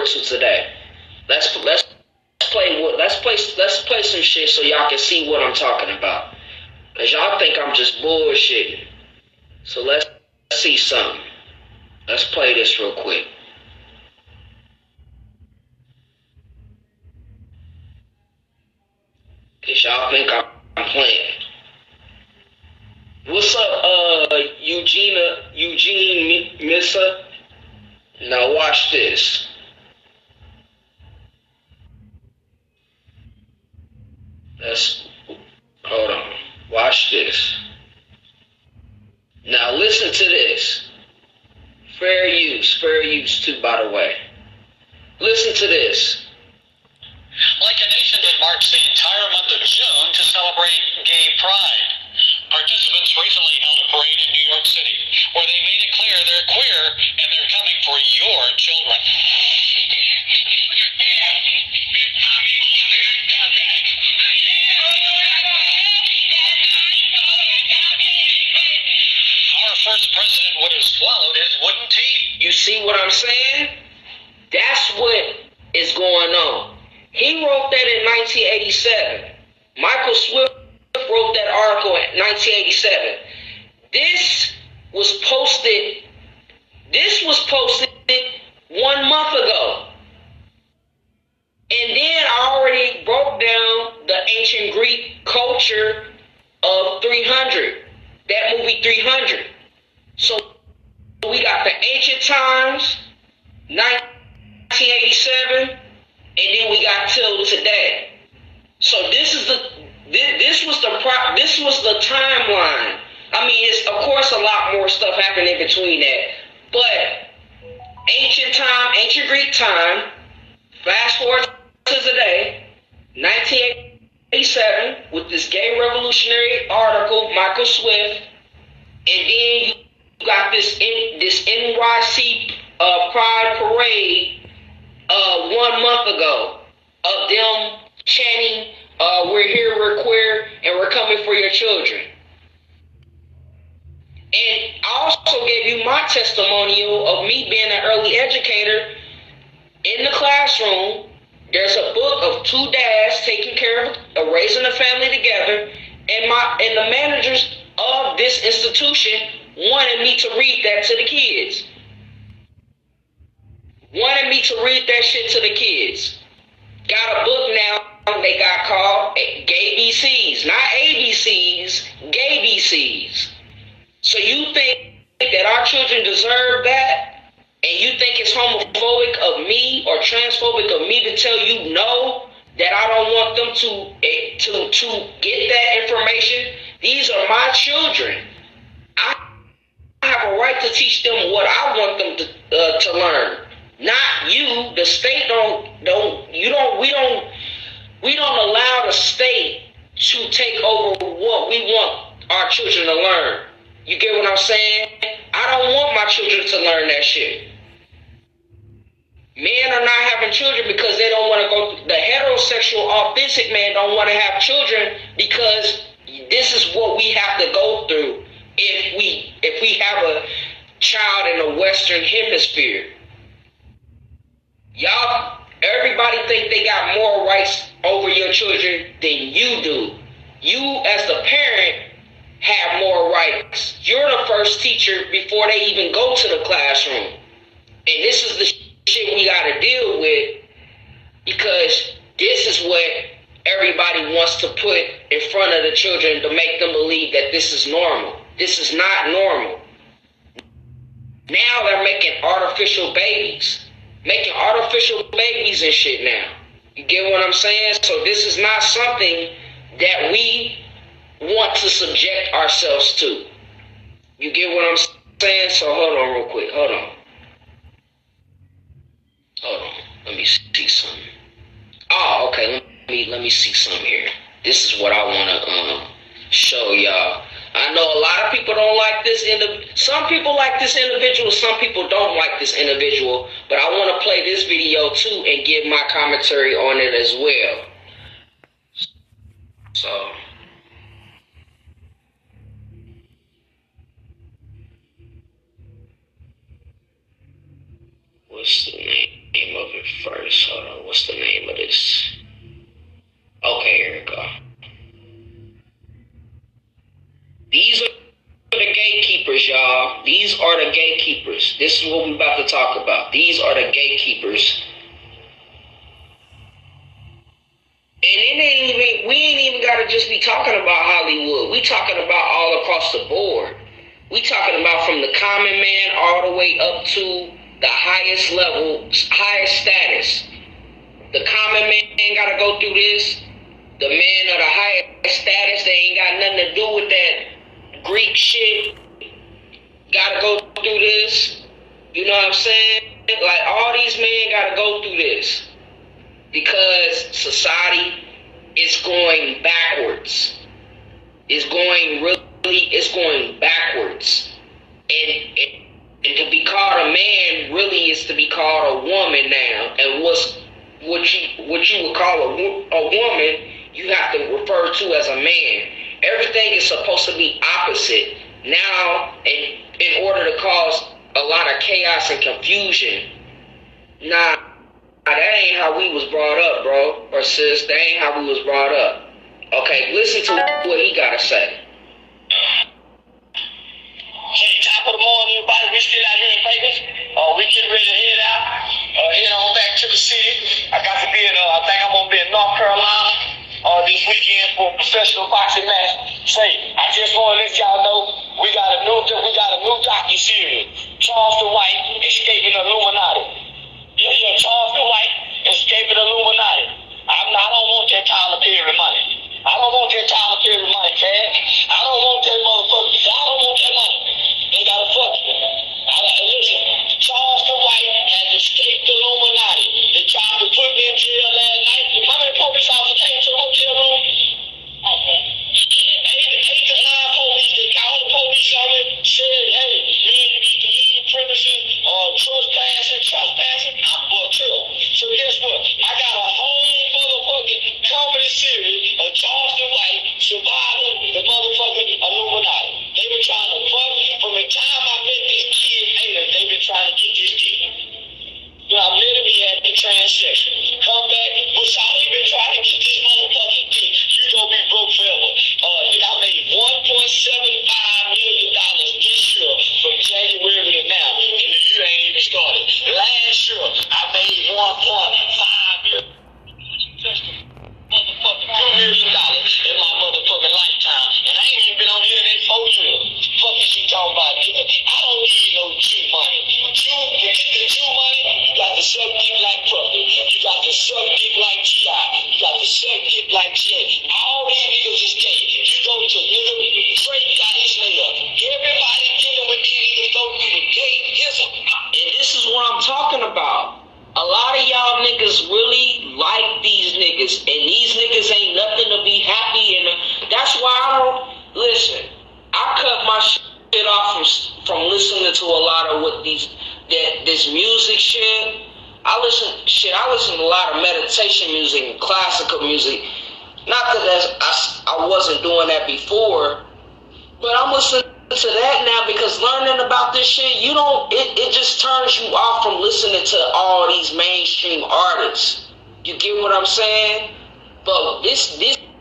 play some shit so y'all can see what I'm talking about. Cause y'all think I'm just bullshitting. So let's see something. Let's play this real quick. Cause y'all think I'm playing. What's up, Eugene Missa? Now watch this. Hold on. Watch this. Now listen to this. Fair use too, by the way. Listen to this. Like a nation that marched the entire month of June to celebrate Gay Pride. Participants recently held a parade in New York City where they made it clear they're queer and they're coming for your children. Our first president would have swallowed his wooden teeth. You see what I'm saying? That's what is going on. He wrote that in 1987. Michael Swift wrote that article in 1987. This was posted 1 month ago. And then I already broke down the ancient Greek culture of 300. That movie 300. So we got the ancient times, 1987, and then we got till today. So this was the timeline. I mean, it's of course a lot more stuff happened in between that, but ancient Greek time. Fast forward to today, 1987, with this gay revolutionary article, Michael Swift, and then you got this NYC Pride Parade 1 month ago of them chanting, "We're here, we're queer, and we're coming for your children." And I also gave you my testimonial of me being an early educator in the classroom. There's a book of 2 dads taking care of raising a family together, and the managers of this institution wanted me to read that to the kids. Wanted me to read that shit to the kids. Got a book now they got called Gay BCs, not ABCs, Gay BCs. So you think that our children deserve that? And you think it's homophobic of me or transphobic of me to tell you no, that I don't want them to get that information? These are my children. I have a right to teach them what I want them to learn. Not you. The state we don't allow the state to take over what we want our children to learn. You get what I'm saying? I don't want my children to learn that shit. Men are not having children because they don't want to go. The heterosexual, authentic man don't want to have children because this is what we have to go through if we have a child in the Western Hemisphere. Y'all, everybody think they got more rights over your children than you do. You, as the parent, have more rights. You're the first teacher before they even go to the classroom. And this is the shit we got to deal with, because this is what everybody wants to put in front of the children to make them believe that this is normal. This is not normal. Now they're making artificial babies. Making artificial babies and shit now. You get what I'm saying? So this is not something that we want to subject ourselves to. You get what I'm saying? So hold on real quick. Hold on. Let me see something. Oh, okay. Let me see something here. This is what I want to show y'all. I know a lot of people don't like this. Some people like this individual. Some people don't like this individual. But I want to play this video too and give my commentary on it as well. So. What's the name of it first? Hold on. What's the name of this? Okay, here we go. These are the gatekeepers, y'all. These are the gatekeepers. This is what we're about to talk about. These are the gatekeepers. And we ain't even got gotta just be talking about Hollywood. We talking about all across the board. We talking about from the common man all the way up to the highest level, highest status. The common man gotta go through this. The man of the highest status, they ain't got nothing to do with that Greek shit. Gotta go through this. You know what I'm saying? Like, all these men gotta go through this. Because society is going backwards. It's going backwards. And to be called a man really is to be called a woman now. And what you would call a woman, you have to refer to as a man. Everything is supposed to be opposite. Now, in order to cause a lot of chaos and confusion, nah, that ain't how we was brought up, bro, or sis. That ain't how we was brought up. Okay, listen to what he gotta say. Hey, top of the morning, everybody. We still out here in Vegas. We getting ready to head out. Head on back to the city. I got to be in. I think I'm gonna be in North Carolina this weekend for a professional boxing match. Say, I just want to let y'all know we got a new docu-series. Charleston White escaping Illuminati. Yeah, Charleston White escaping Illuminati. I don't want that Tyler Perry money. I don't want that Tyler Perry money, Chad. I don't want that motherfucker. I don't want that money. They gotta fuck you. Listen, Charleston White has escaped the Illuminati. They tried to put me in jail last night. How many police officers came to the hotel room? 8 to 9 police. They called the police on me, said, hey, you need to leave the premises, trespassing. I fucked up. So guess what? I got a whole motherfucking comedy series of Charleston White surviving the motherfucking Illuminati. They've been trying to fuck from the time I met this kid, they've been trying to get this deal. You know, I met him, he had the transaction. Come back, but y'all ain't been trying to get this motherfucking dick. You gonna be broke forever. I made $1.75 million this year from January to now, and the year ain't even started. Last year, I made $1.5 million. Motherfucking $2 million in my motherfucking lifetime, and I ain't even been on the internet 4 years. Fuck is you talking about, nigga? I don't need no Jew money. To get the Jew money, you got to suck dick like Puffy. You got to suck dick like T.I. You got to suck dick like Jay. All these niggas is gay. You go to nigga, Drake got his nigga. Everybody dealing with these niggas go through the gayism. And this is what I'm talking about. A lot of y'all niggas really like these niggas, and these niggas ain't nothing to be happy, and that's why I don't listen. I cut my shit off from listening to a lot of what this music shit. I listen to a lot of meditation music and classical music. Not that I wasn't doing that before, but I'm listening to that now because learning about this shit, it just turns you off from listening to all these mainstream artists. You get what I'm saying? But this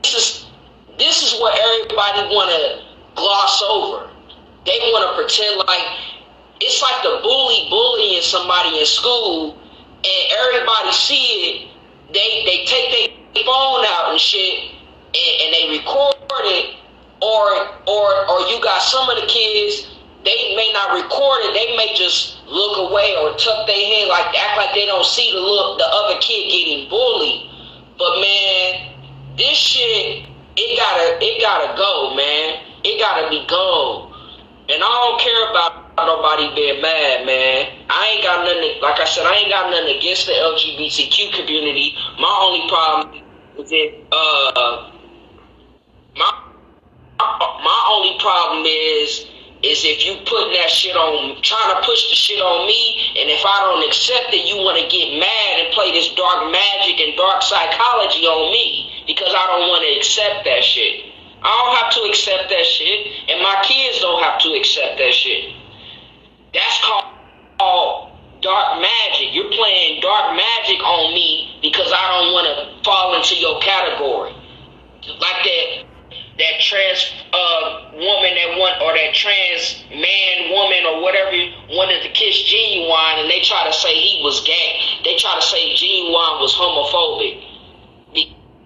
is what everybody want to gloss over. They want to pretend like it's like the bullying somebody in school, and everybody see it. They take their phone out and shit, and they record it. Or you got some of the kids, they may not record it, they may just look away or tuck their head, like act like they don't see the other kid getting bullied. But man, this shit, it gotta go, man. It gotta be gone. And I don't care about nobody being mad, man. I ain't got nothing, like I said, I ain't got nothing against the LGBTQ community. My only problem is that, my only problem is if you putting that shit on, trying to push the shit on me, and if I don't accept it, you want to get mad and play this dark magic and dark psychology on me because I don't want to accept that shit. I don't have to accept that shit, and my kids don't have to accept that shit. That's called dark magic. You're playing dark magic on me because I don't want to fall into your category. Like that trans woman or that trans man, woman, or whatever wanted to kiss Genuine, and they try to say he was gay. They try to say Genuine was homophobic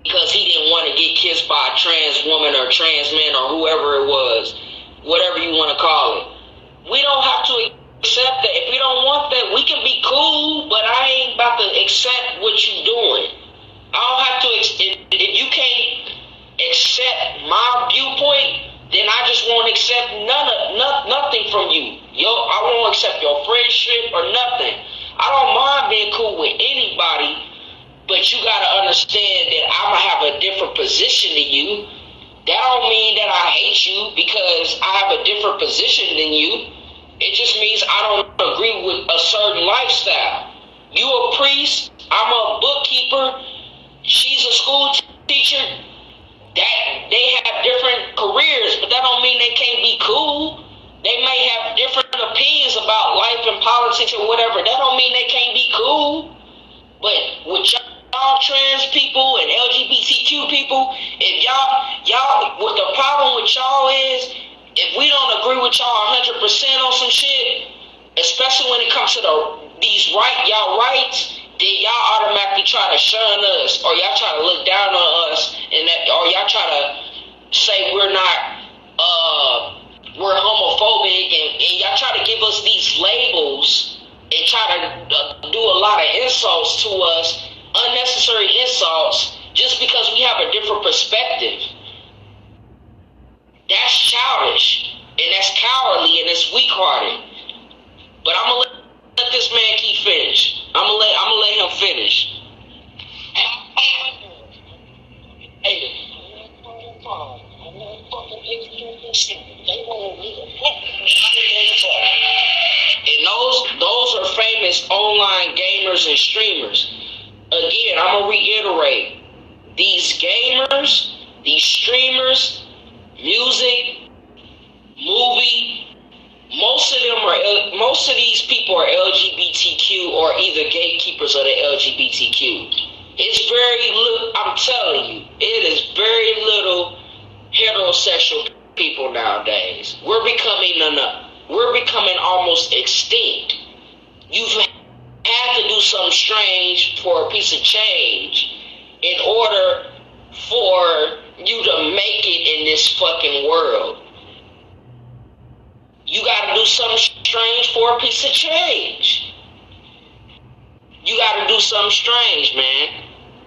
because he didn't want to get kissed by a trans woman or trans man or whoever it was, whatever you want to call it. We don't have to accept that. If we don't want that, we can be cool, but I ain't about to accept what you doing. I don't have to. If you can't accept my viewpoint, then I just won't accept nothing from you. I won't accept your friendship or nothing. I don't mind being cool with anybody, but you gotta understand that I'ma have a different position than you. That don't mean that I hate you because I have a different position than you. It just means I don't agree with a certain lifestyle. You a priest, I'm a bookkeeper, she's a school teacher. That they have different careers, but that don't mean they can't be cool. They may have different opinions about life and politics or whatever. That don't mean they can't be cool. But with y'all trans people and LGBTQ people, if y'all, what the problem with y'all is, if we don't agree with y'all 100% on some shit, especially when it comes to these y'all rights, then y'all automatically try to shun us, or y'all try to look down on us, or y'all try to say we're homophobic, and y'all try to give us these labels and try to do a lot of insults to us, unnecessary insults, just because we have a different perspective. That's childish, and that's cowardly, and it's weak-hearted. But I'm gonna let this man keep finish. I'm gonna let him finish. And those are famous online gamers and streamers. Again, I'm gonna reiterate: these gamers, these streamers, music, movie. Most of these people are LGBTQ or either gatekeepers of the LGBTQ. It's very little, I'm telling you, it is very little heterosexual people nowadays. We're becoming almost extinct. You've had to do something strange for a piece of change in order for you to make it in this fucking world. You gotta do something strange for a piece of change. You gotta do something strange, man.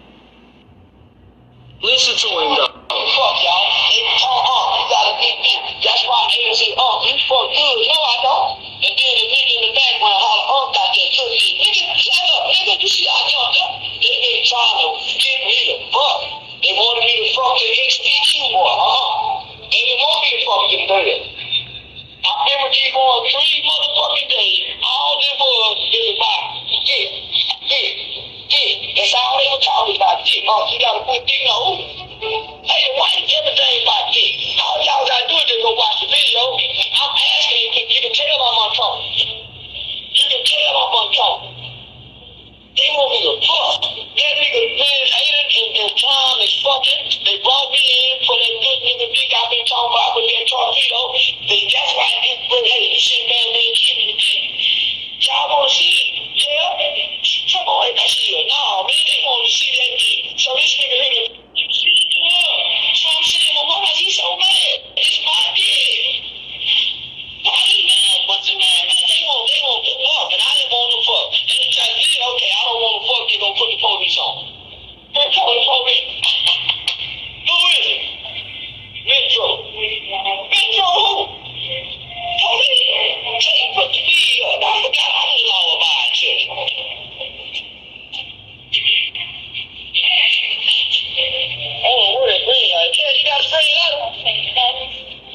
Listen to him, though. Fuck y'all. They talk, you gotta get me. That's why they say, you fuck good. No, I don't. And then the nigga in the background holler, got that cookie. Nigga, shut up. Nigga, you see how young them? They been trying to get me to fuck. They wanted me to fuck the XPQ boy. They didn't want me to fuck them there. I remember they going 3 motherfucking days. All they was is about dick. That's all they were talking about, dick. You gotta put dick on. Hey, why everything about dick? All y'all gotta do is just go watch the video. I'm asking you can tell I'm on talk. You can tell I'm on talk. They want me to fuck. That nigga man, Aiden and Tom is fucking. They brought me in for that good nigga dick I've been talking about with that torpedo. That's why they bring, hey, this shit man, they keep it dick. Y'all wanna see it? Yeah? Come on, ain't that shit? No, man, they want to see that dick. So this nigga here, you see it? So I'm saying, well, why is he so mad? It's my dick. Why is he mad? What's the man? They want to fuck, and I didn't want to fuck. And it's like, yeah, okay, I don't want to fuck, they gonna put the police on. They're calling the police. Who is it? Metro. Metro who? Police. Say, put the weed up. I forgot I'm the law-abiding citizen. Oh, what is green light? Yeah, you got a green light?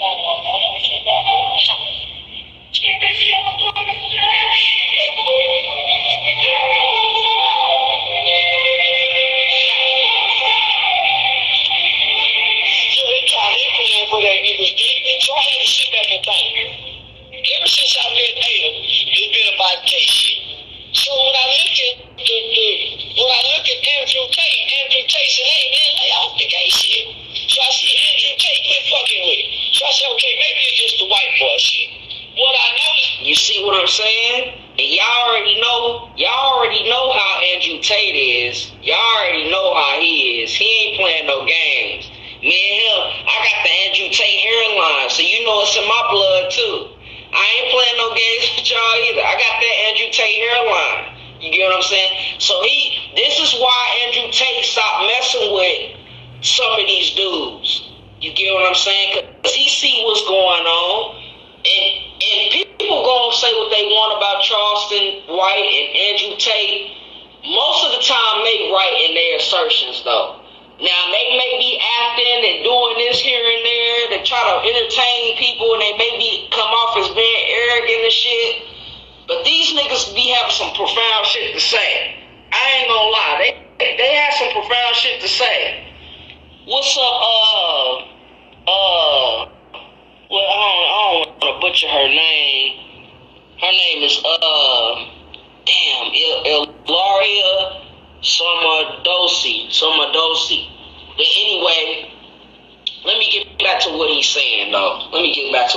For that nigga's dick, so I had to sit back and think. Ever since I met Ada, it's been about gay shit. So when I look at Andrew Tate said, hey man, lay off the gay shit. So I see Andrew Tate quit fucking with it. So I said, okay, maybe it's just the white boy shit. What I noticed, You see what I'm saying? And y'all already know how Andrew Tate is. Y'all already know how he is. He ain't playing no games. Me and him, I got the Andrew Tate hairline, so you know it's in my blood too. I ain't playing no games with y'all either. I got that Andrew Tate hairline. You get what I'm saying? So this is why Andrew Tate stopped messing with some of these dudes. You get what I'm saying? Because he see what's going on. And people gonna say what they want about Charleston White and Andrew Tate. Most of the time they right in their assertions though. Now they may be acting and doing this here and there to try to entertain people, and they may come off as being arrogant and shit. But these niggas be having some profound shit to say. I ain't gonna lie, they have some profound shit to say. What's up, well, I don't want to butcher her name. Her name is, Ilaria Somadosi. But anyway, let me get back to what he's saying, though. They never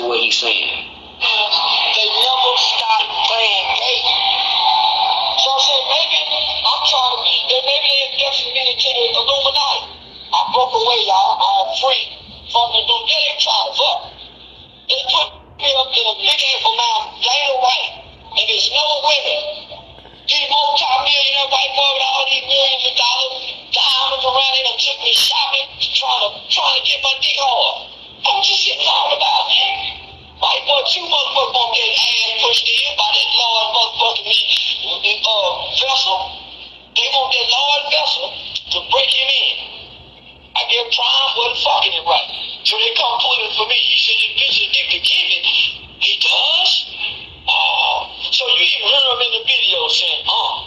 stop playing games. So I said, maybe I'm trying to be, maybe they're inducting me into the Illuminati. I broke away, y'all. I'm free from the Illuminati. They try to fuck. They put me up in a big ass amount, Dana White, and there's no women. These multi-millionaire white boy with all these millions of dollars, diamonds around, they done took me shopping, trying to get my dick hard. I'm just sitting talking about it. White boy, two motherfuckers gonna get ass pushed in by that Lord motherfucking vessel. They want that Lord vessel to break him in. I get Prime wasn't fucking it right. So they come pulling for me. He said your bitch is addicted to Kevin. He does? Oh. So you even heard him in the video saying,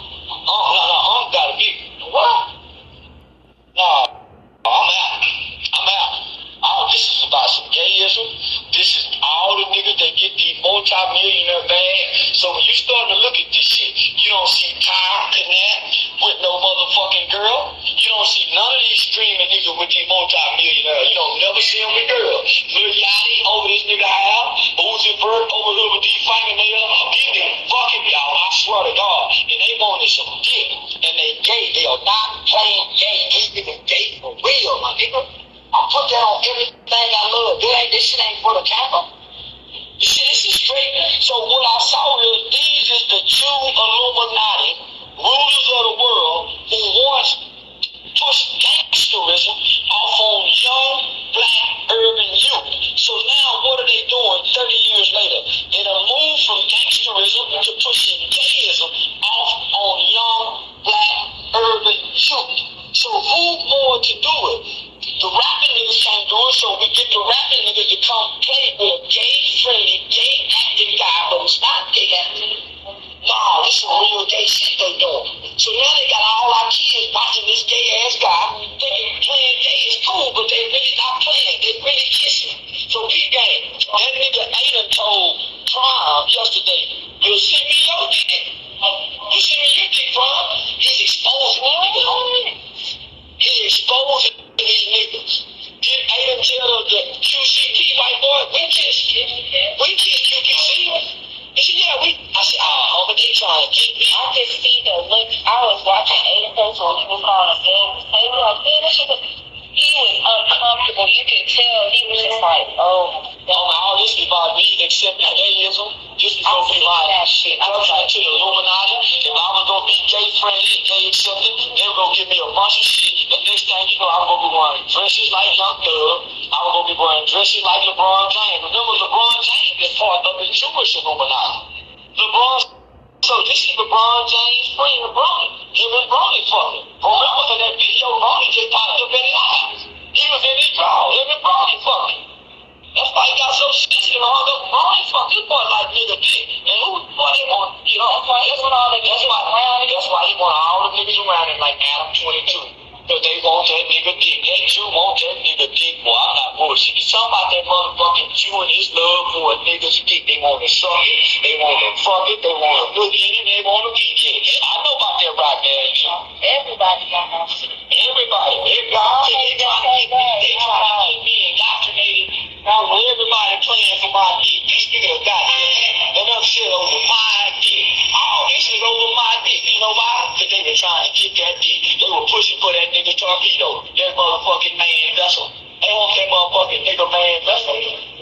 got a big what? No, I'm out. Oh, this is about some gayism. This is all the niggas that get these multi-millionaire bags. So when you start to look at this shit, you don't see Tyre Connect with no motherfucking girl. You don't see none of these streaming niggas with these multi-millionaires. You don't never see them with girls. Lil Yachty over this nigga house. Uzi Vert over here with these fingernails. These niggas fucking y'all, I swear to God. And they wanted some dick. And they gay. They are not playing gay. These niggas gay for real, my nigga. I put that on everything I love. This shit ain't for the camera. This is straight. So what I saw is these is the true Illuminati, rulers of the world, who once pushed gangsterism off on young black urban youth. So now what are they doing 30 years later? They done moved from gangsterism to pushing gayism off on young black urban youth. So who more to do it? The rapping niggas can't do it, so we get the rapping niggas to come play with a gay-friendly, gay-acting guy, but it's not gay acting. Nah, this is real gay shit they doing. So now they got all our kids watching this gay-ass guy, thinking playing gay is cool, but they really not playing. They really kissing. So peep game. That nigga Aiden told Prime yesterday, you see me your dick? You see me your dick, Prime? He's exposing me, nigga, homie. He's exposing these niggas. Did Aiden tell the QCP white boy, we kiss QPC? He said, yeah, I said, but they trying to get me. I could see the look. I was watching Aiden Post when he was calling a film. He was uncomfortable. You could tell he was just like, all this is about me accepting gayism. This is going to be my shit. I was trying to tell the Illuminati, if I was going to be gay friendly, gay accepting, they were going to give me a bunch of shit. And next thing you know, I was going to be wearing dresses like Young Thug. I was going to be wearing dresses like LeBron James. Remember, LeBron James is part of the Jewish Illuminati. So this is LeBron James' friend, Bronny. Him and Bronny fucking. Remember in that video, Bronny just popped up in his eyes. He was in his draw. Him and Bronny fucking. That's why he got so sensitive and hung up. Bronny fucked this boy like nigga dick. And who the boy they want? You know, that's why he want all the niggas around him like Adam 22. Because they want that nigga dick. That Jew want that nigga dick, boy. I'm not bullshit. He's talking about that motherfucking Jew and his love for a nigga's dick. They want to suck it. They want to fuck it. They want to look at it. They want to peek at it. I know about that right there, Jew. everybody got that shit. Everybody. They try to get me indoctrinated. Everybody playing for my dick. This nigga got enough shit over my dick. All this is over my dick. You know why? Because they were trying to get that dick. They were pushing for that nigga Torpedo, that motherfucking man vessel. They want that motherfucking nigga man vessel.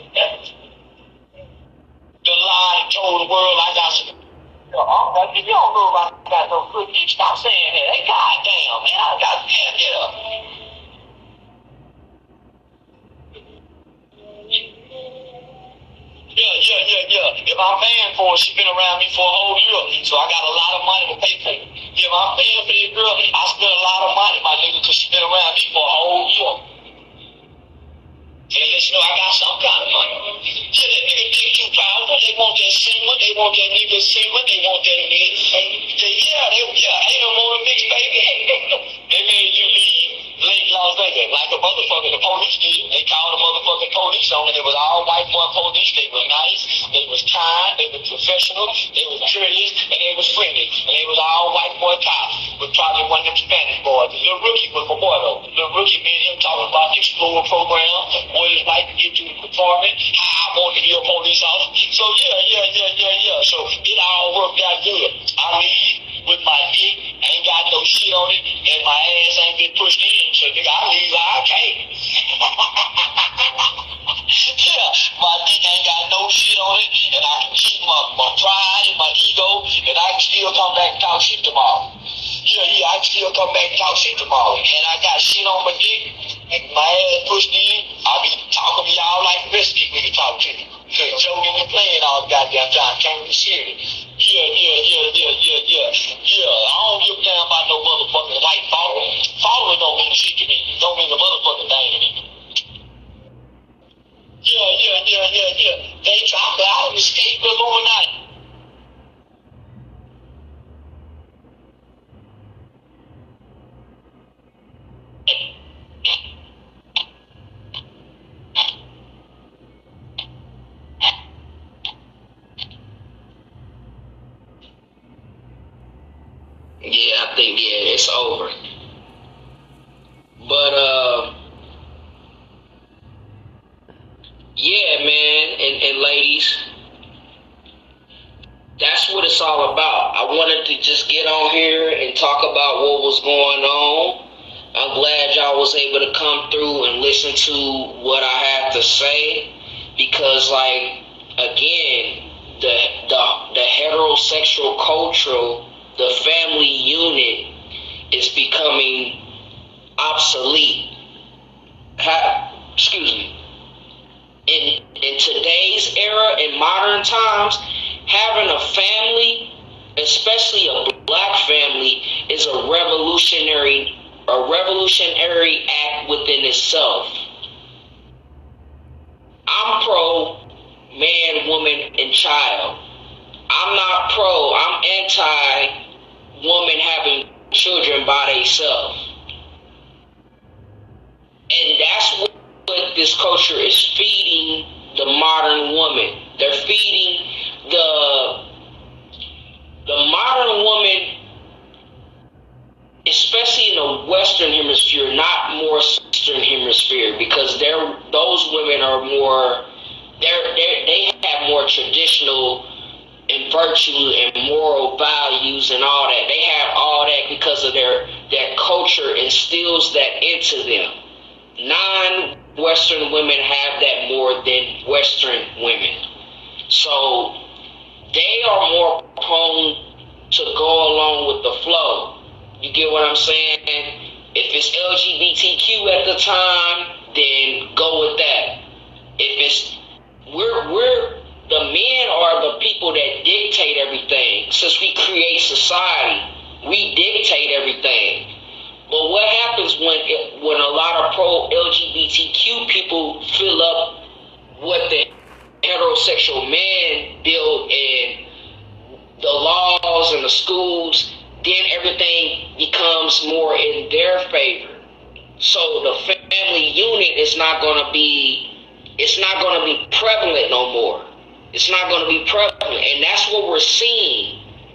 The lie that told the world I got some. If you don't know about I got no good dick, stop saying that. Hey, goddamn, man, I got damn get up. Yeah. If I'm paying for it, she been around me for a whole year, so I got a lot of money to pay for it. If I'm paying for this girl, I spend a lot of money, my nigga, because she been around me for a whole year. And let you know I got some kind of money. Yeah, that nigga dick too powerful. They want that semen. They want that nigga semen. They want that nigga. Ain't no more mix, baby. They made you leave Lake Las Vegas like a motherfucker. The police did. They called the motherfucking police on it. It was all white boy police. They were nice. They was kind. They were professional. They was courteous. And they was friendly. And they was all white boy cops. But probably one of them Spanish boys. The little rookie was my boy though. The little rookie, me and him talking about the Explorer program. What it's like to get to the department. How I want to be a police officer. So yeah. So it all worked out good. I leave with my dick. Ain't got no shit on it. And my ass ain't been pushed in. So nigga, I leave like I came. Yeah, my dick ain't got no shit on it, and I can keep my pride and my ego, and I can still come back and talk shit tomorrow. Yeah, I can still come back and talk shit tomorrow. And I got shit on my dick, and my ass pushed in, I'll be talking to y'all like the best people to talk to me. Joking and playing all the goddamn time, can't be serious. Yeah. I don't give a damn about no motherfucking white following. Following don't mean shit to me. Don't mean a motherfucking thing to me. Yeah. They dropped it out of the state the Illuminati. Yeah, I think, it's over. But, yeah, man, and ladies, that's what it's all about. I wanted to just get on here and talk about what was going on. I'm glad y'all was able to come through and listen to what I have to say, because, like, again, the heterosexual culture, the family unit is becoming obsolete. Excuse me. In today's era, in modern times, having a family, especially a black family, is a revolutionary act within itself. I'm pro man, woman, and child. I'm anti-woman having children by themselves. And that's what this culture is feeding the modern woman. They're feeding the modern woman, especially in the Western Hemisphere, not more Eastern Hemisphere, because those women are more, they have more traditional and virtue and moral values and all that. They have all that because of their culture instills that into them. Non-Western women have that more than Western women. So they are more prone to go along with the flow. You get what I'm saying? If it's LGBTQ at the time, then go with that. If it's the men are the people that dictate everything. Since we create society, we dictate everything. But what happens when a lot of pro-LGBTQ people fill up what the heterosexual man built and the laws and the schools, then everything becomes more in their favor. So the family unit is not going to be prevalent no more. It's not going to be prevalent, and that's what we're seeing.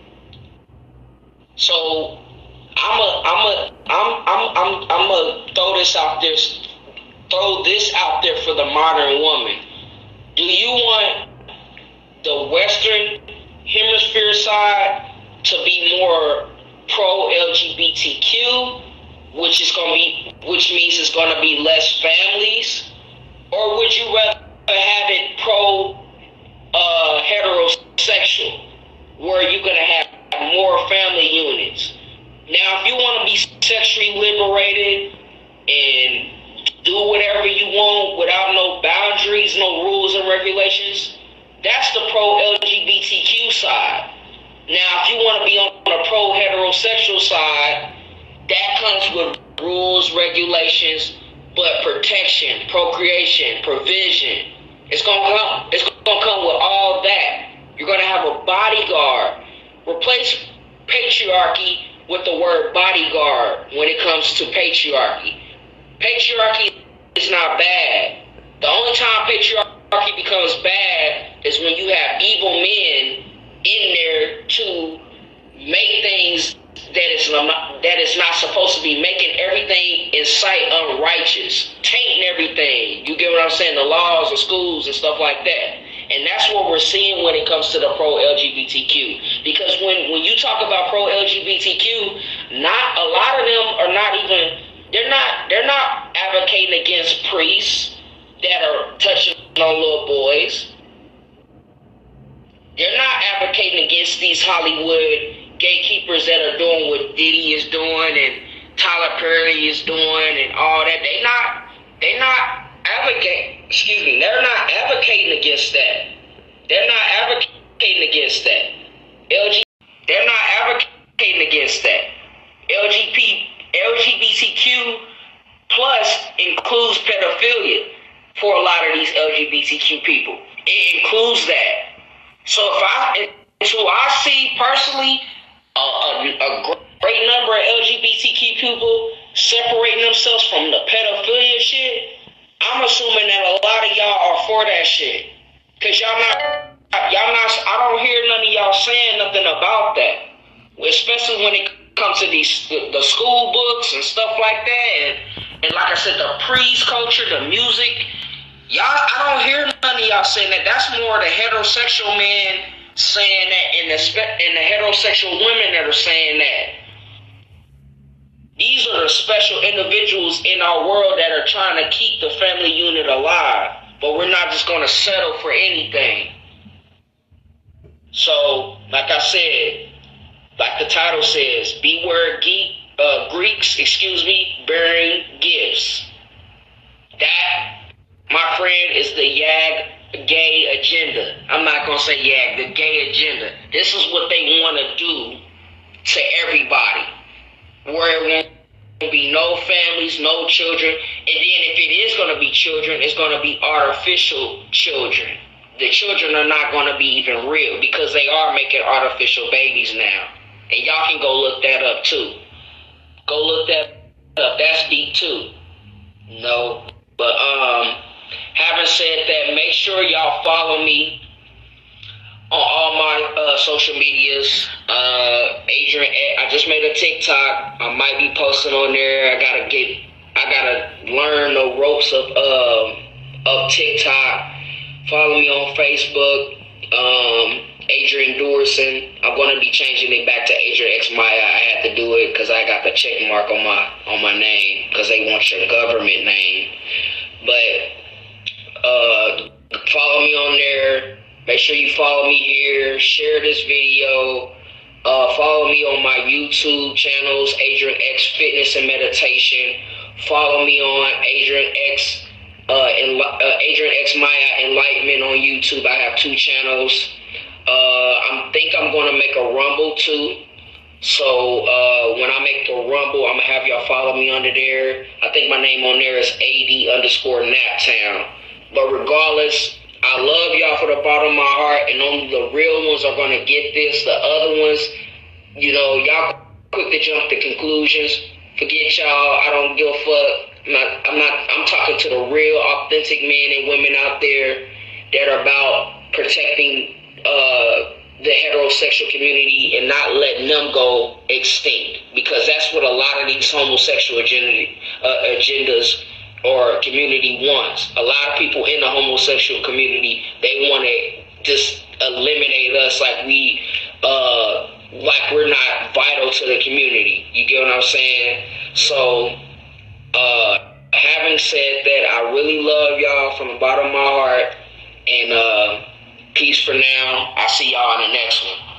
So I'm gonna throw this out there for the modern woman. Do you want the Western Hemisphere side to be more pro-LGBTQ, which means it's gonna be less families, or would you rather have it heterosexual, where you're gonna have more family units? Now, if you want to be sexually liberated and do whatever you want without no boundaries, no rules and regulations, that's the pro-LGBTQ side. Now, if you want to be on the pro-heterosexual side, that comes with rules, regulations, but protection, procreation, provision. It's gonna come with all that. You're gonna have a bodyguard. Replace patriarchy with the word bodyguard when it comes to patriarchy. Patriarchy is not bad. The only time patriarchy becomes bad is when you have evil men in there to make things that is not supposed to be, making everything in sight unrighteous, tainting everything. You get what I'm saying? The laws of schools and stuff like that. And that's what we're seeing when it comes to the pro-LGBTQ. Because when you talk about pro-LGBTQ, not a lot of them are not even, they're not advocating against priests that are touching on little boys. They're not advocating against these Hollywood gatekeepers that are doing what Diddy is doing and Tyler Perry is doing and all that. They're not advocating against that. They're not advocating against that. They're not advocating against that. LGBTQ plus includes pedophilia for a lot of these LGBTQ people. It includes that. So I see personally a great number of LGBTQ people separating themselves from the pedophilia shit. I'm assuming that a lot of y'all are for that shit. Cause I don't hear none of y'all saying nothing about that. Especially when it comes to the school books and stuff like that. And like I said, the priest culture, the music. I don't hear none of y'all saying that. That's more the heterosexual men saying that and the heterosexual women that are saying that. These are the special individuals in our world that are trying to keep the family unit alive. But we're not just going to settle for anything. So, like I said, like the title says, beware Greeks, bearing gifts. That, my friend, is the gay agenda. I'm not going to say the gay agenda. This is what they want to do to everybody. Where it won't be no families, no children. And then if it is going to be children, it's going to be artificial children. The children are not going to be even real because they are making artificial babies now. And y'all can go look that up too. Go look that up. That's deep too. No. But having said that, make sure y'all follow me on all my social medias. Adrian, I just made a TikTok. I might be posting on there. I gotta learn the ropes of TikTok. Follow me on Facebook, Adrian Dorson. I'm gonna be changing it back to Adrian X Maya. I had to do it because I got the check mark on my name because they want your government name. But follow me on there. Make sure you follow me here. Share this video. Follow me on my YouTube channels, Adrian X Fitness and Meditation. Follow me on Adrian X Maya Enlightenment on YouTube. I have 2 channels. I think I'm going to make a Rumble too. So when I make the Rumble, I'm going to have y'all follow me under there. I think my name on there is AD_Naptown. But regardless, I love y'all for the bottom of my heart, and only the real ones are going to get this. The other ones, y'all quick to jump to conclusions. Forget y'all. I don't give a fuck. I'm talking to the real, authentic men and women out there that are about protecting the heterosexual community and not letting them go extinct, because that's what a lot of these homosexual agendas or community wants. A lot of people in the homosexual community, they want to just eliminate us like we're not vital to the community. You get what I'm saying? So, having said that, I really love y'all from the bottom of my heart. And peace for now. I'll see y'all in the next one.